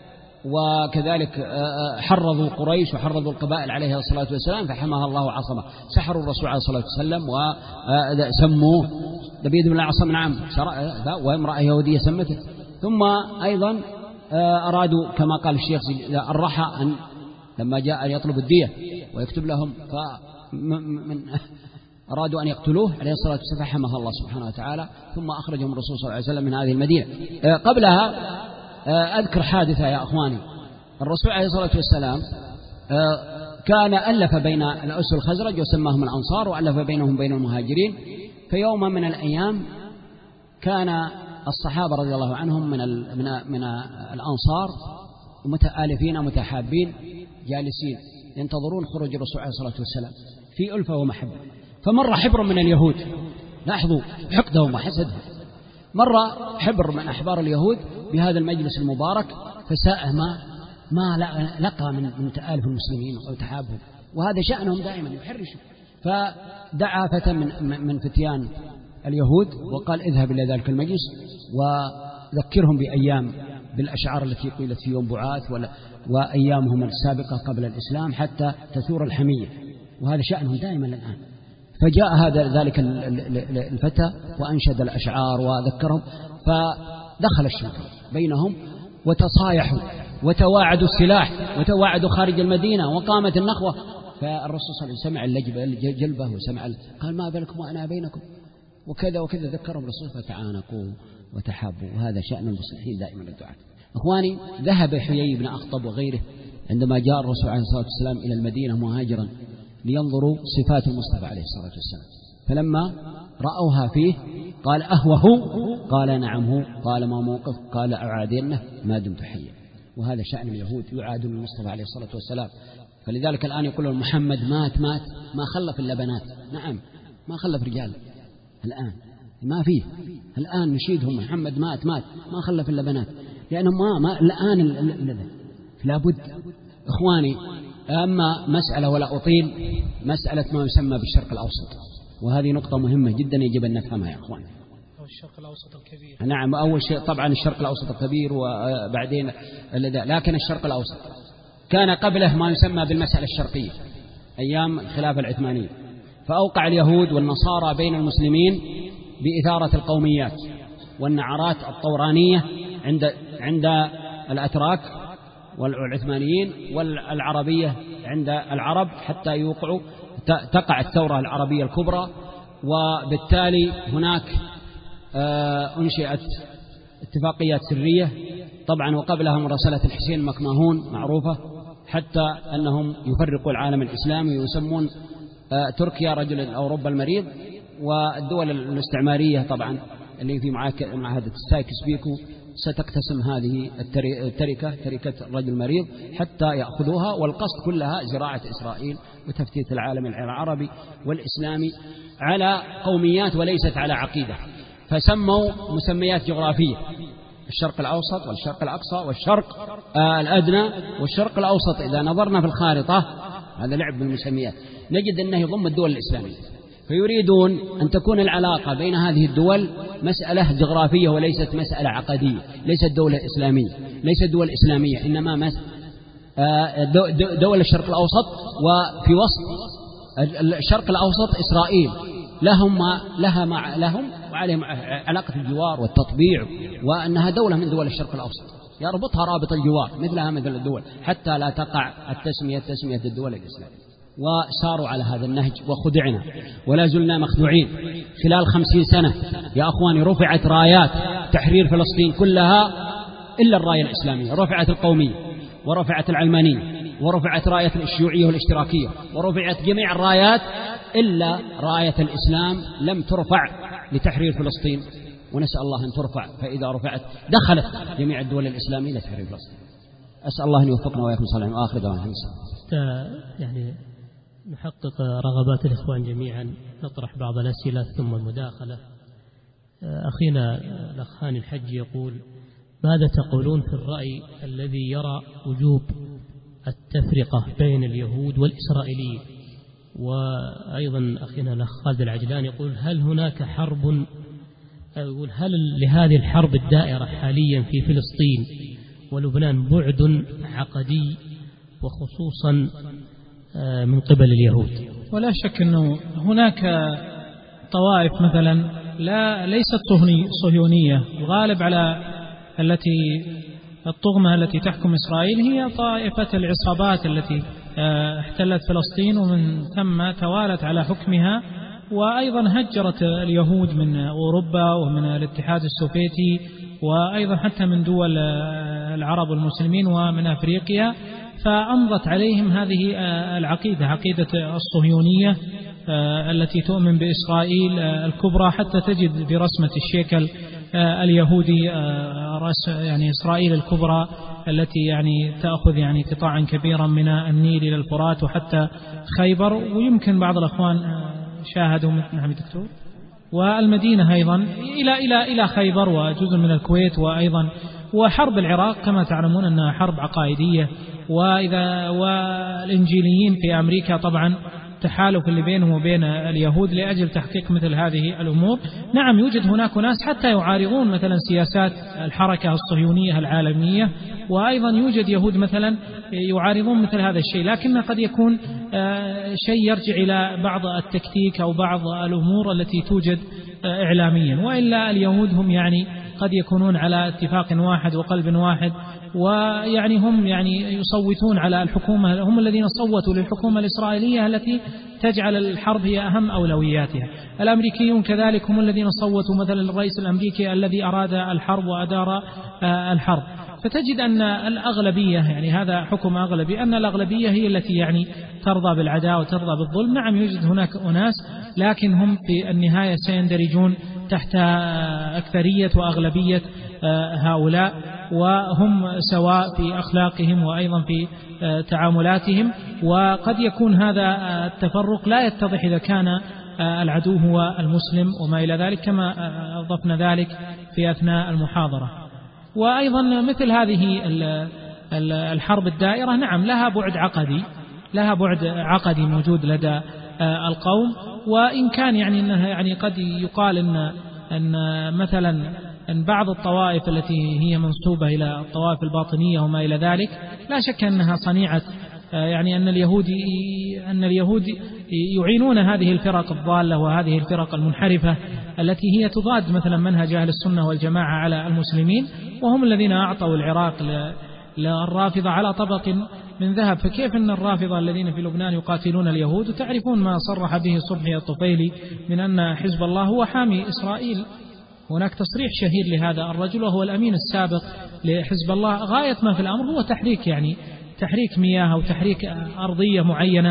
وكذلك حرضوا قريش وحرضوا القبائل عليه الصلاة والسلام فحماها الله وعصمه. سحروا الرسول عليه الصلاة والسلام وسموه لبيد بن الأعصم، نعم، وامرأة يهودية سمته. ثم أيضا أرادوا كما قال الشيخ الرحى أن لما جاء أن يطلب الدية ويكتب لهم فمن أرادوا أن يقتلوه عليه الصلاة والسلام فحماها الله سبحانه وتعالى، ثم أخرجهم الرسول صلى الله عليه وسلم من هذه المدينة. قبلها أذكر حادثة يا أخواني. الرسول عليه الصلاة والسلام كان ألف بين الأوس والخزرج وسماهم الأنصار، وألف بينهم بين المهاجرين. في يوم من الأيام كان الصحابة رضي الله عنهم من من من الأنصار متآلفين متحابين جالسين ينتظرون خروج الرسول عليه الصلاة والسلام في ألفة ومحبة. فمر حبر من اليهود، لاحظوا حقدهم وحسدهم، مر حبر من أحبار اليهود بهذا المجلس المبارك فساء ما ما لقى من من تآلف المسلمين وتحابهم، وهذا شأنهم دائما يحرشوا. فدعا فتى من من فتيان اليهود وقال اذهب إلى ذلك المجلس وذكرهم بأيام بالأشعار التي قيلت في يوم بعاث وأيامهم السابقة قبل الإسلام حتى تثور الحمية، وهذا شأنهم دائما الآن. فجاء هذا ذلك الفتى وأنشد الأشعار وذكرهم، فدخل الشيطان بينهم وتصايحوا وتواعدوا السلاح وتواعدوا خارج المدينة وقامت النخوة. فالرسول صلى الله عليه وسلم سمع الجلبة وسمع قال ما بالكم وأنا بينكم وكذا وكذا، ذكرهم الرسول فتعانقوا وتحابوا، وهذا شأن المصلحين دائما الدعاء. أخواني، ذهب حيي بن أخطب وغيره عندما جاء الرسول عليه الصلاة والسلام إلى المدينة مهاجرا لينظروا صفات المصطفى عليه الصلاة والسلام، فلما رأوها فيه قال أهوه؟ قال نعم هو. قال ما موقف؟ قال أعادينه ما دمت حيا. وهذا شأن اليهود، يعادون المصطفى عليه الصلاة والسلام. فلذلك الآن يقولون محمد مات مات ما خلف إلا بنات، نعم ما خلف رجال الآن، ما فيه الآن نشيدهم محمد مات مات ما خلف إلا بنات، لأنه ما, ما الآن لابد. إخواني، أما مسألة ولا أطيل، مسألة ما يسمى بالشرق الأوسط، وهذه نقطة مهمة جدا يجب أن نفهمها يا أخواني. الشرق الأوسط الكبير، نعم، أول شيء طبعا الشرق الأوسط الكبير وبعدين لكن الشرق الأوسط كان قبله ما يسمى بالمسألة الشرقية أيام الخلافة العثمانية، فأوقع اليهود والنصارى بين المسلمين بإثارة القوميات والنعرات الطورانية عند عند الأتراك والعثمانيين، والعربية عند العرب، حتى يوقعوا تقع الثورة العربية الكبرى. وبالتالي هناك أنشئت اتفاقيات سرية طبعا، وقبلها مراسلة الحسين المكماهون معروفة، حتى أنهم يفرقوا العالم الإسلامي ويسمون تركيا رجل أوروبا المريض، والدول الاستعمارية طبعا اللي في معاهدة سايكس بيكو ستقتسم هذه التركة تركة الرجل المريض حتى يأخذوها، والقصد كلها زراعة إسرائيل وتفتيت العالم العربي والإسلامي على قوميات وليست على عقيدة. فسموا مسميات جغرافية: الشرق الأوسط والشرق الأقصى والشرق آه الأدنى والشرق الأوسط. إذا نظرنا في الخارطة، هذا لعب بالمسميات، نجد أنه يضم الدول الإسلامية، فيريدون أن تكون العلاقة بين هذه الدول مسألة جغرافية وليست مسألة عقدية، ليست دولة إسلامية، ليست دول إسلامية، إنما دول الشرق الأوسط. وفي وسط الشرق الأوسط إسرائيل لهم لها مع لهم وعليهم علاقة الجوار والتطبيع، وأنها دولة من دول الشرق الأوسط يربطها رابط الجوار مثلها مثل الدول، حتى لا تقع التسمية تسمية الدول الإسلامية. وساروا على هذا النهج وخدعنا ولا زلنا مخدوعين. خلال خمسين سنة يا أخواني رفعت رايات تحرير فلسطين كلها إلا الراية الإسلامية، رفعت القومية ورفعت العلمانية ورفعت راية الشيوعية والاشتراكية ورفعت جميع الرايات إلا راية الإسلام لم ترفع لتحرير فلسطين، ونسأل الله أن ترفع. فإذا رفعت دخلت جميع الدول الإسلامية لتحرير فلسطين. أسأل الله أن يوفقنا وإياكم صالحين. وآخر دعوانا يعني نحقق رغبات الإخوان جميعا، نطرح بعض الأسئلة ثم المداخلة. أخينا الأخ هاني الحج يقول: ماذا تقولون في الرأي الذي يرى وجوب التفرقة بين اليهود والإسرائيليين؟ وأيضا أخينا الأخ خالد العجلان يقول: هل هناك حرب، يقول هل لهذه الحرب الدائرة حاليا في فلسطين ولبنان بعد عقدي وخصوصا من قبل اليهود؟ ولا شك أنه هناك طوائف مثلا لا ليست صهيونية، الغالب على التي الطغمة التي تحكم إسرائيل هي طائفة العصابات التي احتلت فلسطين ومن ثم توالت على حكمها، وأيضا هجرت اليهود من أوروبا ومن الاتحاد السوفيتي وأيضا حتى من دول العرب والمسلمين ومن أفريقيا، فأمضت عليهم هذه العقيدة، عقيدة الصهيونية التي تؤمن بإسرائيل الكبرى، حتى تجد برسمة الشيكل اليهودي يعني إسرائيل الكبرى التي يعني تأخذ يعني قطاعا كبيرا من النيل إلى الفرات وحتى خيبر، ويمكن بعض الأخوان شاهدوا نعم دكتور والمدينة أيضا إلى إلى إلى خيبر وجزء من الكويت، وأيضا وحرب العراق كما تعلمون أنها حرب عقائدية، وإذا والإنجيليين في أمريكا طبعا تحالف اللي بينهم وبين اليهود لأجل تحقيق مثل هذه الأمور. نعم يوجد هناك ناس حتى يعارضون مثلا سياسات الحركة الصهيونية العالمية، وأيضا يوجد يهود مثلا يعارضون مثل هذا الشيء، لكن قد يكون شيء يرجع إلى بعض التكتيك أو بعض الأمور التي توجد إعلاميا، وإلا اليهود هم يعني قد يكونون على اتفاق واحد وقلب واحد، ويعني هم يعني يصوتون على الحكومة، هم الذين صوتوا للحكومة الإسرائيلية التي تجعل الحرب هي أهم أولوياتها. الأمريكيون كذلك هم الذين صوتوا مثلا الرئيس الأمريكي الذي أراد الحرب وأدار الحرب. فتجد أن الأغلبية يعني هذا حكم أغلبي، أن الأغلبية هي التي يعني ترضى بالعداء وترضى بالظلم. نعم يوجد هناك أناس لكن هم في النهاية سيندرجون تحت أكثرية وأغلبية هؤلاء، وهم سواء في أخلاقهم وأيضا في تعاملاتهم، وقد يكون هذا التفرق لا يتضح إذا كان العدو هو المسلم وما إلى ذلك، كما أضفنا ذلك في أثناء المحاضرة. وأيضا مثل هذه الحرب الدائرة نعم لها بعد عقدي، لها بعد عقدي موجود لدى القوم، وإن كان يعني أنها يعني قد يقال أن أن مثلا أن بعض الطوائف التي هي منسوبة إلى الطوائف الباطنية وما إلى ذلك لا شك أنها صنيعة، يعني أن اليهود أن اليهود يعينون هذه الفرق الضالة وهذه الفرق المنحرفة التي هي تضاد مثلا منهج أهل السنة والجماعة على المسلمين، وهم الذين أعطوا العراق للرافضة على طبق من ذهب. فكيف أن الرافضة الذين في لبنان يقاتلون اليهود، وتعرفون ما صرح به صبحي الطفيلي من أن حزب الله هو حامي إسرائيل، هناك تصريح شهير لهذا الرجل وهو الأمين السابق لحزب الله، غاية ما في الأمر هو تحريك يعني تحريك مياه أو تحريك أرضية معينة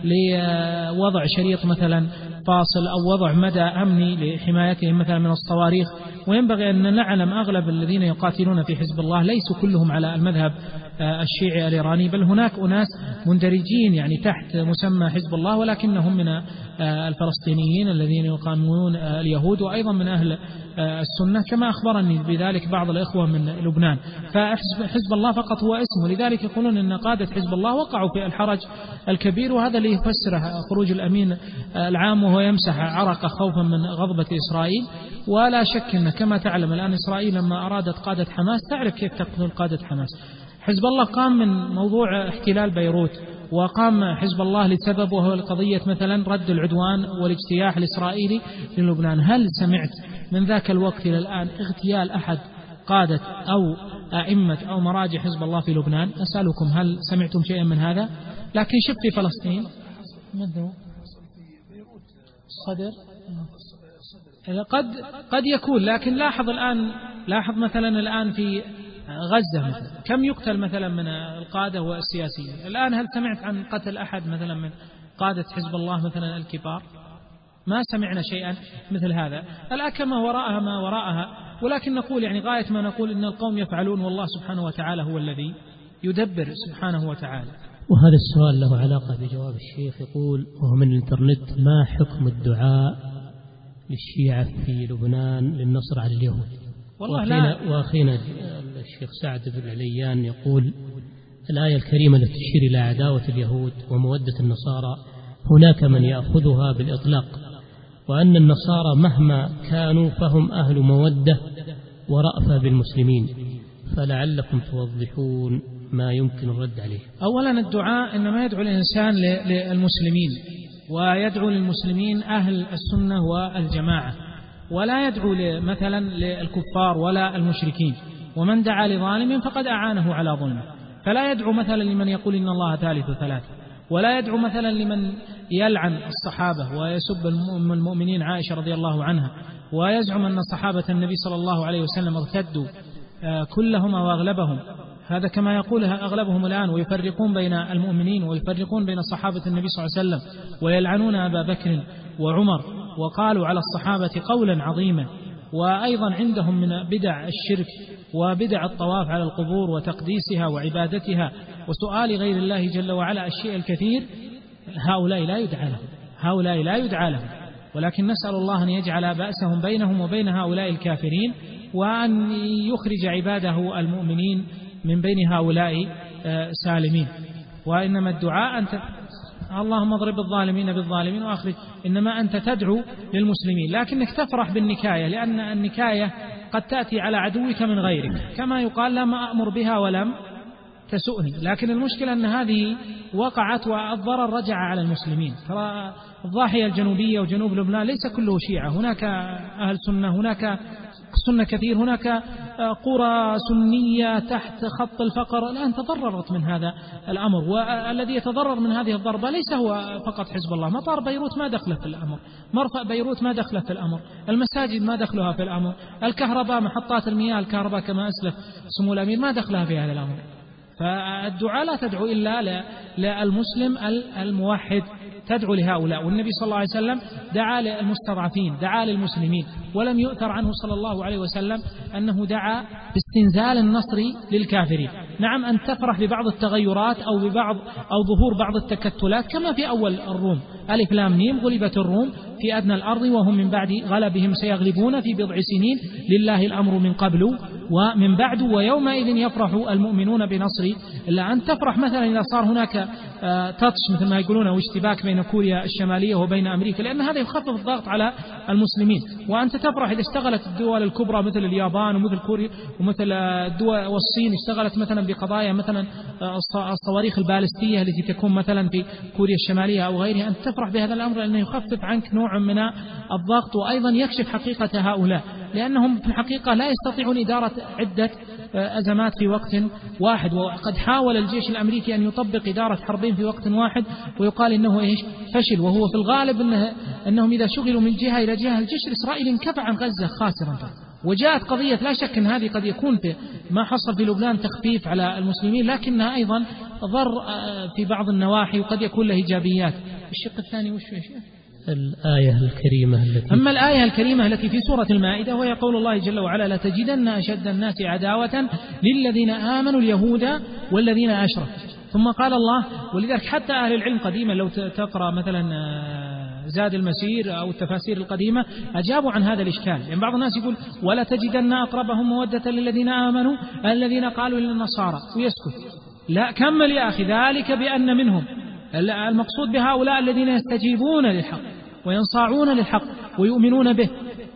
لوضع شريط مثلا فاصل أو وضع مدى أمني لحمايتهم مثلا من الصواريخ. وينبغي أن نعلم أغلب الذين يقاتلون في حزب الله ليسوا كلهم على المذهب الشيعي الإيراني، بل هناك أناس مندرجين يعني تحت مسمى حزب الله ولكنهم من الفلسطينيين الذين يقاومون اليهود، وأيضا من أهل السنة كما أخبرني بذلك بعض الإخوة من لبنان. فحزب الله فقط هو اسمه، لذلك يقولون أن قادة حزب الله وقعوا في الحرج الكبير، وهذا اللي يفسر خروج الأمين العام وهو يمسح عرق خوفا من غضبة إسرائيل. ولا شك أن كما تعلم الآن إسرائيل لما أرادت قادة حماس تعرف كيف تقتل قادة حماس. حزب الله قام من موضوع احتلال بيروت، وقام حزب الله لسبب وهو القضية مثلا رد العدوان والاجتياح الإسرائيلي للبنان. هل سمعت من ذاك الوقت إلى الآن اغتيال أحد قادة أو أئمة أو مراجع حزب الله في لبنان؟ أسألكم هل سمعتم شيئا من هذا؟ لكن شوف في فلسطين صدر قد قد يكون، لكن لاحظ الآن لاحظ مثلا الآن في غزة مثلا كم يقتل مثلا من القادة والسياسيين. الآن هل سمعت عن قتل أحد مثلا من قادة حزب الله مثلا الكبار؟ ما سمعنا شيئا مثل هذا. الأكمة وراءها ما وراءها، ولكن نقول يعني غاية ما نقول إن القوم يفعلون والله سبحانه وتعالى هو الذي يدبر سبحانه وتعالى. وهذا السؤال له علاقة بجواب الشيخ. يقول وهو من الإنترنت: ما حكم الدعاء للشيعة في لبنان للنصر على اليهود؟ وأخينا, وأخينا الشيخ سعد بن عليان يقول: الآية الكريمة التي تشير إلى عداوة اليهود ومودة النصارى هناك من يأخذها بالإطلاق، وأن النصارى مهما كانوا فهم أهل مودة ورأفة بالمسلمين، فلعلكم توضحون ما يمكن الرد عليه. أولا الدعاء إنما يدعو الإنسان للمسلمين، ويدعو للمسلمين أهل السنة والجماعة، ولا يدعو مثلا للكفار ولا المشركين. ومن دعا لظالم فقد أعانه على ظلمه. فلا يدعو مثلا لمن يقول إن الله ثالث ثلاثة، ولا يدعو مثلا لمن يلعن الصحابة ويسب المؤمنين عائشة رضي الله عنها، ويزعم أن صحابة النبي صلى الله عليه وسلم ارتدوا كلهم وأغلبهم، هذا كما يقولها أغلبهم الآن، ويفرقون بين المؤمنين ويفرقون بين صحابة النبي صلى الله عليه وسلم، ويلعنون أبا بكر وعمر، وقالوا على الصحابة قولا عظيما. وأيضا عندهم من بدع الشرك وبدع الطواف على القبور وتقديسها وعبادتها وسؤال غير الله جل وعلا الشيء الكثير. هؤلاء لا يدعى لهم، هؤلاء لا يدعى لهم، ولكن نسأل الله أن يجعل بأسهم بينهم وبين هؤلاء الكافرين، وأن يخرج عباده المؤمنين من بين هؤلاء سالمين. وإنما الدعاء أنت اللهم اضرب الظالمين بالظالمين وأخرج، إنما أنت تدعو للمسلمين، لكنك تفرح بالنكاية، لأن النكاية قد تأتي على عدوك من غيرك، كما يقال لما أمر بها ولم تسؤني. لكن المشكلة أن هذه وقعت والضرر رجع على المسلمين. ترى الضاحية الجنوبية وجنوب لبنان ليس كله شيعة، هناك أهل سنة، هناك سنة كثير، هناك قرى سنية تحت خط الفقر الآن تضررت من هذا الأمر. والذي يتضرر من هذه الضربة ليس هو فقط حزب الله، مطار بيروت ما دخله في الأمر، مرفأ بيروت ما دخله في الأمر، المساجد ما دخلها في الأمر، الكهرباء محطات المياه الكهرباء كما أسلف سمو الأمير ما دخلها في هذا الأمر. فالدعاء لا تدعو إلا للمسلم الموحد، تدعو لهؤلاء. والنبي صلى الله عليه وسلم دعا للمستضعفين، دعا للمسلمين، ولم يؤثر عنه صلى الله عليه وسلم أنه دعا باستنزال النصر للكافرين. نعم أن تفرح ببعض التغيرات أو ببعض أو ظهور بعض التكتلات كما في أول الروم، ألف لام ميم، غلبت الروم في أدنى الأرض وهم من بعد غلبهم سيغلبون في بضع سنين، لله الأمر من قبل ومن بعد، ويومئذ يفرح المؤمنون بنصر الله. أن تفرح مثلا إذا صار هناك تاتش مثل ما يقولون واشتباك بين كوريا الشمالية وبين أمريكا، لأن هذا يخفف الضغط على المسلمين. وأنت تفرح إذا اشتغلت الدول الكبرى مثل اليابان ومثل كوريا ومثل الدول والصين اشتغلت مثلا بقضايا مثلا الصواريخ البالستية التي تكون مثلا في كوريا الشمالية أو غيرها، أن تفرح بهذا الأمر لأنه يخفف عنك نوع من الضغط، وأيضا يكشف حقيقة هؤلاء، لأنهم في الحقيقة لا يستطيعون إدارة عدة أزمات في وقت واحد. وقد حاول الجيش الأمريكي أن يطبق إدارة حربين في وقت واحد، ويقال إنه إيش فشل، وهو في الغالب إنه أنهم إذا شغلوا من جهة إلى جهة الجيش الإسرائيلي انكفى عن غزة خاسرا. وجاءت قضية لا شك أن هذه قد يكون في ما حصل في لبنان تخفيف على المسلمين، لكنها أيضا ضر في بعض النواحي وقد يكون له إيجابيات. الشق الثاني وش يا شيخ؟ الآية الكريمة التي أما الآية الكريمة التي في سورة المائدة وهي قول الله جل وعلا: لتجدن أشد الناس عداوة للذين آمنوا اليهود والذين أشركوا. ثم قال الله، ولذلك حتى أهل العلم قديما لو تقرأ مثلا زاد المسير أو التفاسير القديمة أجابوا عن هذا الإشكال. يعني بعض الناس يقول: ولا تجدن أقربهم مودة للذين آمنوا الذين قالوا للنصارى، ويسكت. لا، كمل يا أخي: ذلك بأن منهم، المقصود بهؤلاء الذين يستجيبون للحق وينصاعون للحق ويؤمنون به.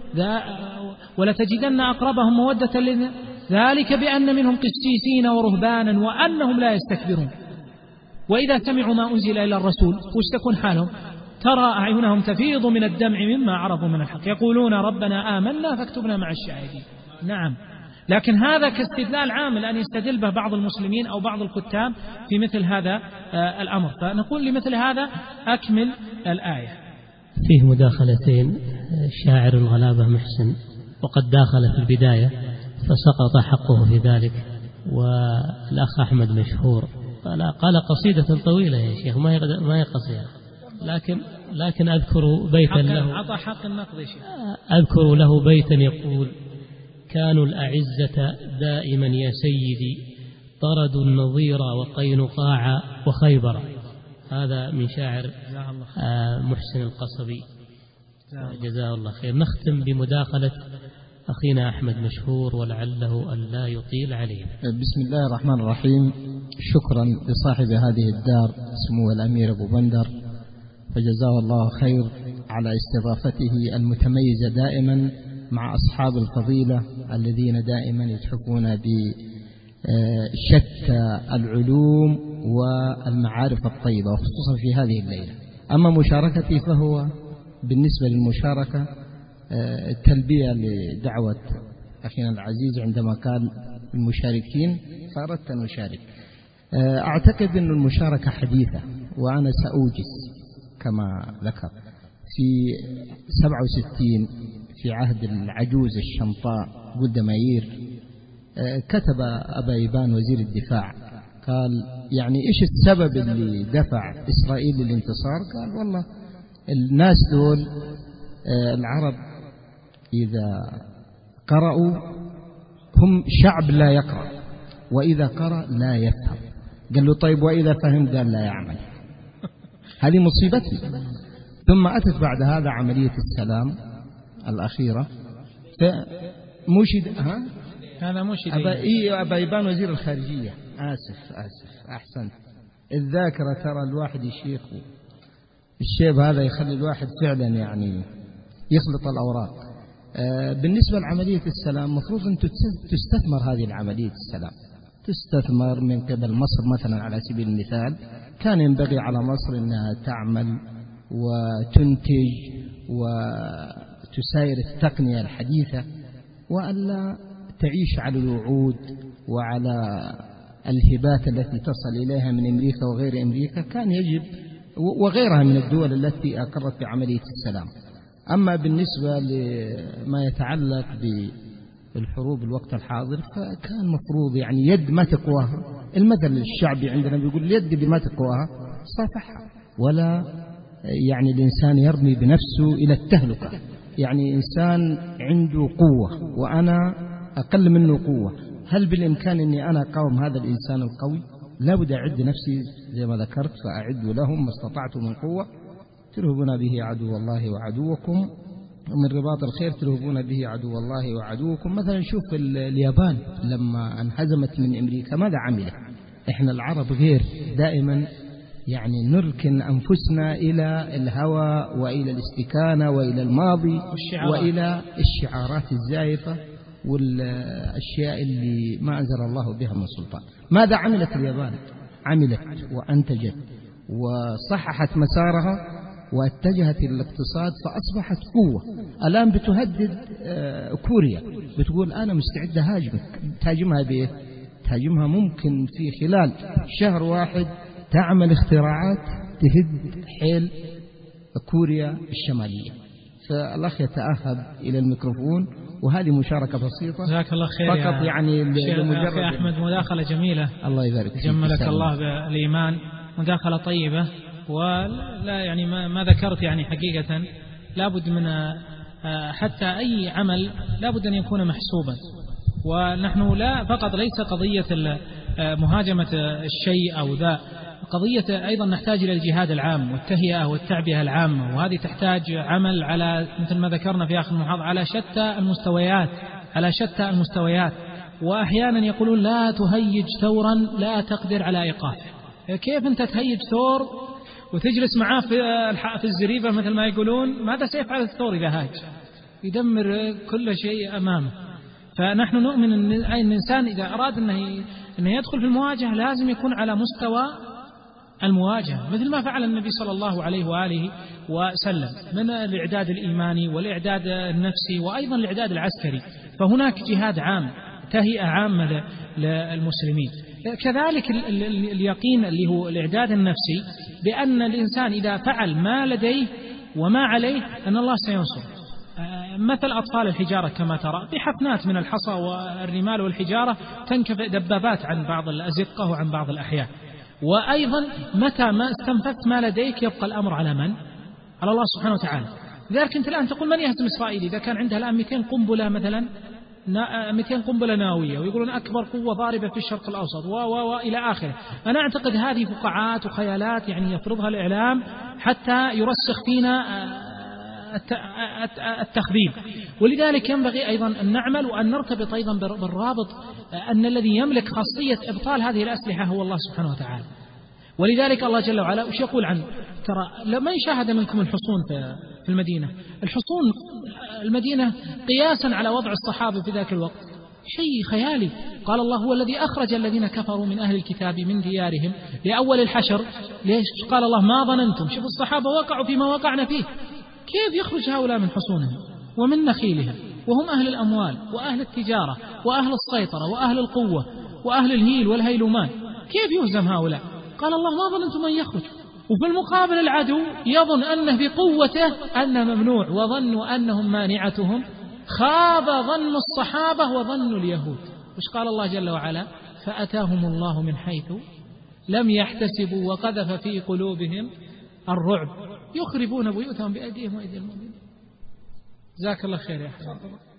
ولتجدن أقربهم مودة للذين، ذلك بأن منهم قسيسين ورهبانا وأنهم لا يستكبرون وإذا سمعوا ما أنزل إلى الرسول وش تكون حالهم؟ ترى أعينهم تفيض من الدمع مما عرفوا من الحق يقولون ربنا آمنا فاكتبنا مع الشاهدين. نعم، لكن هذا كاستدلال عام الآن يستدل به بعض المسلمين أو بعض الكتاب في مثل هذا الأمر. فنقول لمثل هذا أكمل الآية. فيه مداخلتين. الشاعر الغلابة محسن وقد داخل في البداية فسقط حقه في ذلك، والأخ أحمد مشهور قال قصيدة طويلة يا شيخ ما هي قصيرة، لكن لكن أذكر بيتا له، عطى حق النقد يا شيخ، أذكر له بيتا يقول: كانوا الأعزة دائما يا سيدي طردوا النظير وقينقاع وخيبر. هذا من شاعر محسن القصبي جزاه الله خير. نختم بمداخلة أخينا أحمد مشهور ولعله أن لا يطيل عليه. بسم الله الرحمن الرحيم. شكرا لصاحب هذه الدار سمو الأمير أبو بندر، فجزاه الله خير على استضافته المتميزة دائما مع أصحاب الفضيلة الذين دائما يتحفون بشتى العلوم والمعارف الطيبة، وخصوصا في هذه الليلة. أما مشاركتي فهو بالنسبة للمشاركة تلبية لدعوة أخينا العزيز عندما قال المشاركين، فأردت أن أشارك. أعتقد أن المشاركة حديثة، وأنا سأوجز كما ذكر. في سبعة وستين في عهد العجوز الشمطاء قدماير كتب أبا إيبان وزير الدفاع، قال يعني إيش السبب اللي دفع إسرائيل للانتصار؟ قال والله الناس دول العرب إذا قرأوا هم شعب لا يقرأ، وإذا قرأ لا يفهم. قال له طيب وإذا فهم؟ قال لا يعمل. هذه مصيبتي. ثم أتت بعد هذا عملية السلام الأخيرة، فمشد ها هذا مشد أبا, إيه أبا إيبان وزير الخارجية. آسف آسف أحسنت. الذاكرة ترى الواحد يشيخ، الشيب هذا يخلي الواحد فعلا يعني يخلط الأوراق. آه بالنسبة لعملية السلام مفروض أن تستثمر هذه العملية السلام، تستثمر من قبل مصر مثلا على سبيل المثال. كان ينبغي على مصر أنها تعمل وتنتج وتساير التقنية الحديثة، وألا تعيش على الوعود وعلى الهبات التي تصل إليها من أمريكا وغير أمريكا. كان يجب، وغيرها من الدول التي أقرت بعملية السلام. أما بالنسبة لما يتعلق بالحروب الوقت الحاضر، فكان مفروض يعني يد ما تقواها. المثل الشعبي عندنا بيقول اليد بما تقواها صافحها، ولا يعني الإنسان يرمي بنفسه إلى التهلكة. يعني إنسان عنده قوة وأنا أقل منه قوة، هل بالإمكان أني أنا أقاوم هذا الإنسان القوي؟ لا بد أعد نفسي زي ما ذكرت، فأعدوا لهم ما استطعتم من قوة ترهبون به عدو الله وعدوكم، ومن رباط الخير ترهبون به عدو الله وعدوكم. مثلا شوف اليابان لما انهزمت من أمريكا ماذا عملت؟ إحنا العرب غير، دائما يعني نركن أنفسنا إلى الهوى وإلى الاستكانة وإلى الماضي وإلى الشعارات الزائفة والأشياء اللي ما أنزل الله بها من سلطان. ماذا عملت اليابان؟ عملت وأنتجت وصححت مسارها واتجهت إلى الاقتصاد فأصبحت قوة. الآن بتهدد كوريا، بتقول أنا مستعدة هاجمك. تهاجمها بإيه؟ تهاجمها ممكن في خلال شهر واحد تعمل اختراعات تهد حيل كوريا الشمالية. فالأخ يتأهب إلى الميكروفون، وهذه مشاركة بسيطة. جزاك الله خير فقط يعني لمجرد أخي أحمد مداخلة جميلة. الله يبارك فيك. جملك الله بالإيمان. مداخلة طيبة، ولا يعني ما, ما ذكرت يعني حقيقة لابد من حتى أي عمل لابد أن يكون محسوبا. ونحن لا فقط ليس قضية مهاجمة الشيء أو ذا، قضية أيضا نحتاج إلى الجهاد العام والتهيئة والتعبئة العامة، وهذه تحتاج عمل على مثل ما ذكرنا في آخر المحاضرة على شتى المستويات على شتى المستويات. وأحيانا يقولون لا تهيج ثورا لا تقدر على إيقافه. كيف أنت تهيج ثور وتجلس معاه في الزريبة مثل ما يقولون؟ ماذا سيفعل الثور إذا هاج؟ يدمر كل شيء أمامه. فنحن نؤمن أن الإنسان إذا أراد أنه يدخل في المواجهة لازم يكون على مستوى المواجهة، مثل ما فعل النبي صلى الله عليه وآله وسلم من الإعداد الإيماني والإعداد النفسي وأيضا الإعداد العسكري. فهناك جهاد عام، تهيئة عامة للمسلمين. كذلك اليقين اللي هو الإعداد النفسي بأن الإنسان إذا فعل ما لديه وما عليه أن الله سينصر. مثل أطفال الحجارة كما ترى بحفنات من الحصى والرمال والحجارة تنكف دبابات عن بعض الأزقة وعن بعض الأحياء. وأيضا متى ما استنفذت ما لديك يبقى الأمر على من؟ على الله سبحانه وتعالى. لذلك أنت الآن تقول من يهزم إسرائيل؟ إذا كان عندها الآن مئتين قنبلة مثلا مئتين قنبلة نووية، ويقولون أكبر قوة ضاربة في الشرق الأوسط و و وإلى آخره. أنا أعتقد هذه فقاعات وخيالات يعني يفرضها الإعلام حتى يرسخ فينا التخذيل. ولذلك ينبغي أيضا أن نعمل وأن نرتبط أيضا بالرابط أن الذي يملك خاصية إبطال هذه الأسلحة هو الله سبحانه وتعالى. ولذلك الله جل وعلا وش يقول عنه؟ ترى من شاهد منكم الحصون في المدينة، الحصون المدينة قياسا على وضع الصحابة في ذاك الوقت شيء خيالي. قال الله هو الذي أخرج الذين كفروا من أهل الكتاب من ديارهم لأول الحشر. ليش؟ قال الله ما ظننتم، شوفوا الصحابة وقعوا فيما وقعنا فيه، كيف يخرج هؤلاء من حصونهم ومن نخيلهم وهم أهل الأموال وأهل التجارة وأهل السيطرة وأهل القوة وأهل الهيل والهيلومان، كيف يهزم هؤلاء؟ قال الله ما ظننتم أن يخرج. وفي المقابل العدو يظن أنه بقوته أنه ممنوع، وظنوا أنهم مانعتهم. خاب ظن الصحابة وظن اليهود. وش قال الله جل وعلا؟ فأتاهم الله من حيث لم يحتسبوا وقذف في قلوبهم الرعب يخربون بيوتهم بأيديهم وأيدي المؤمنين. جزاك الله خير يا حبيبي.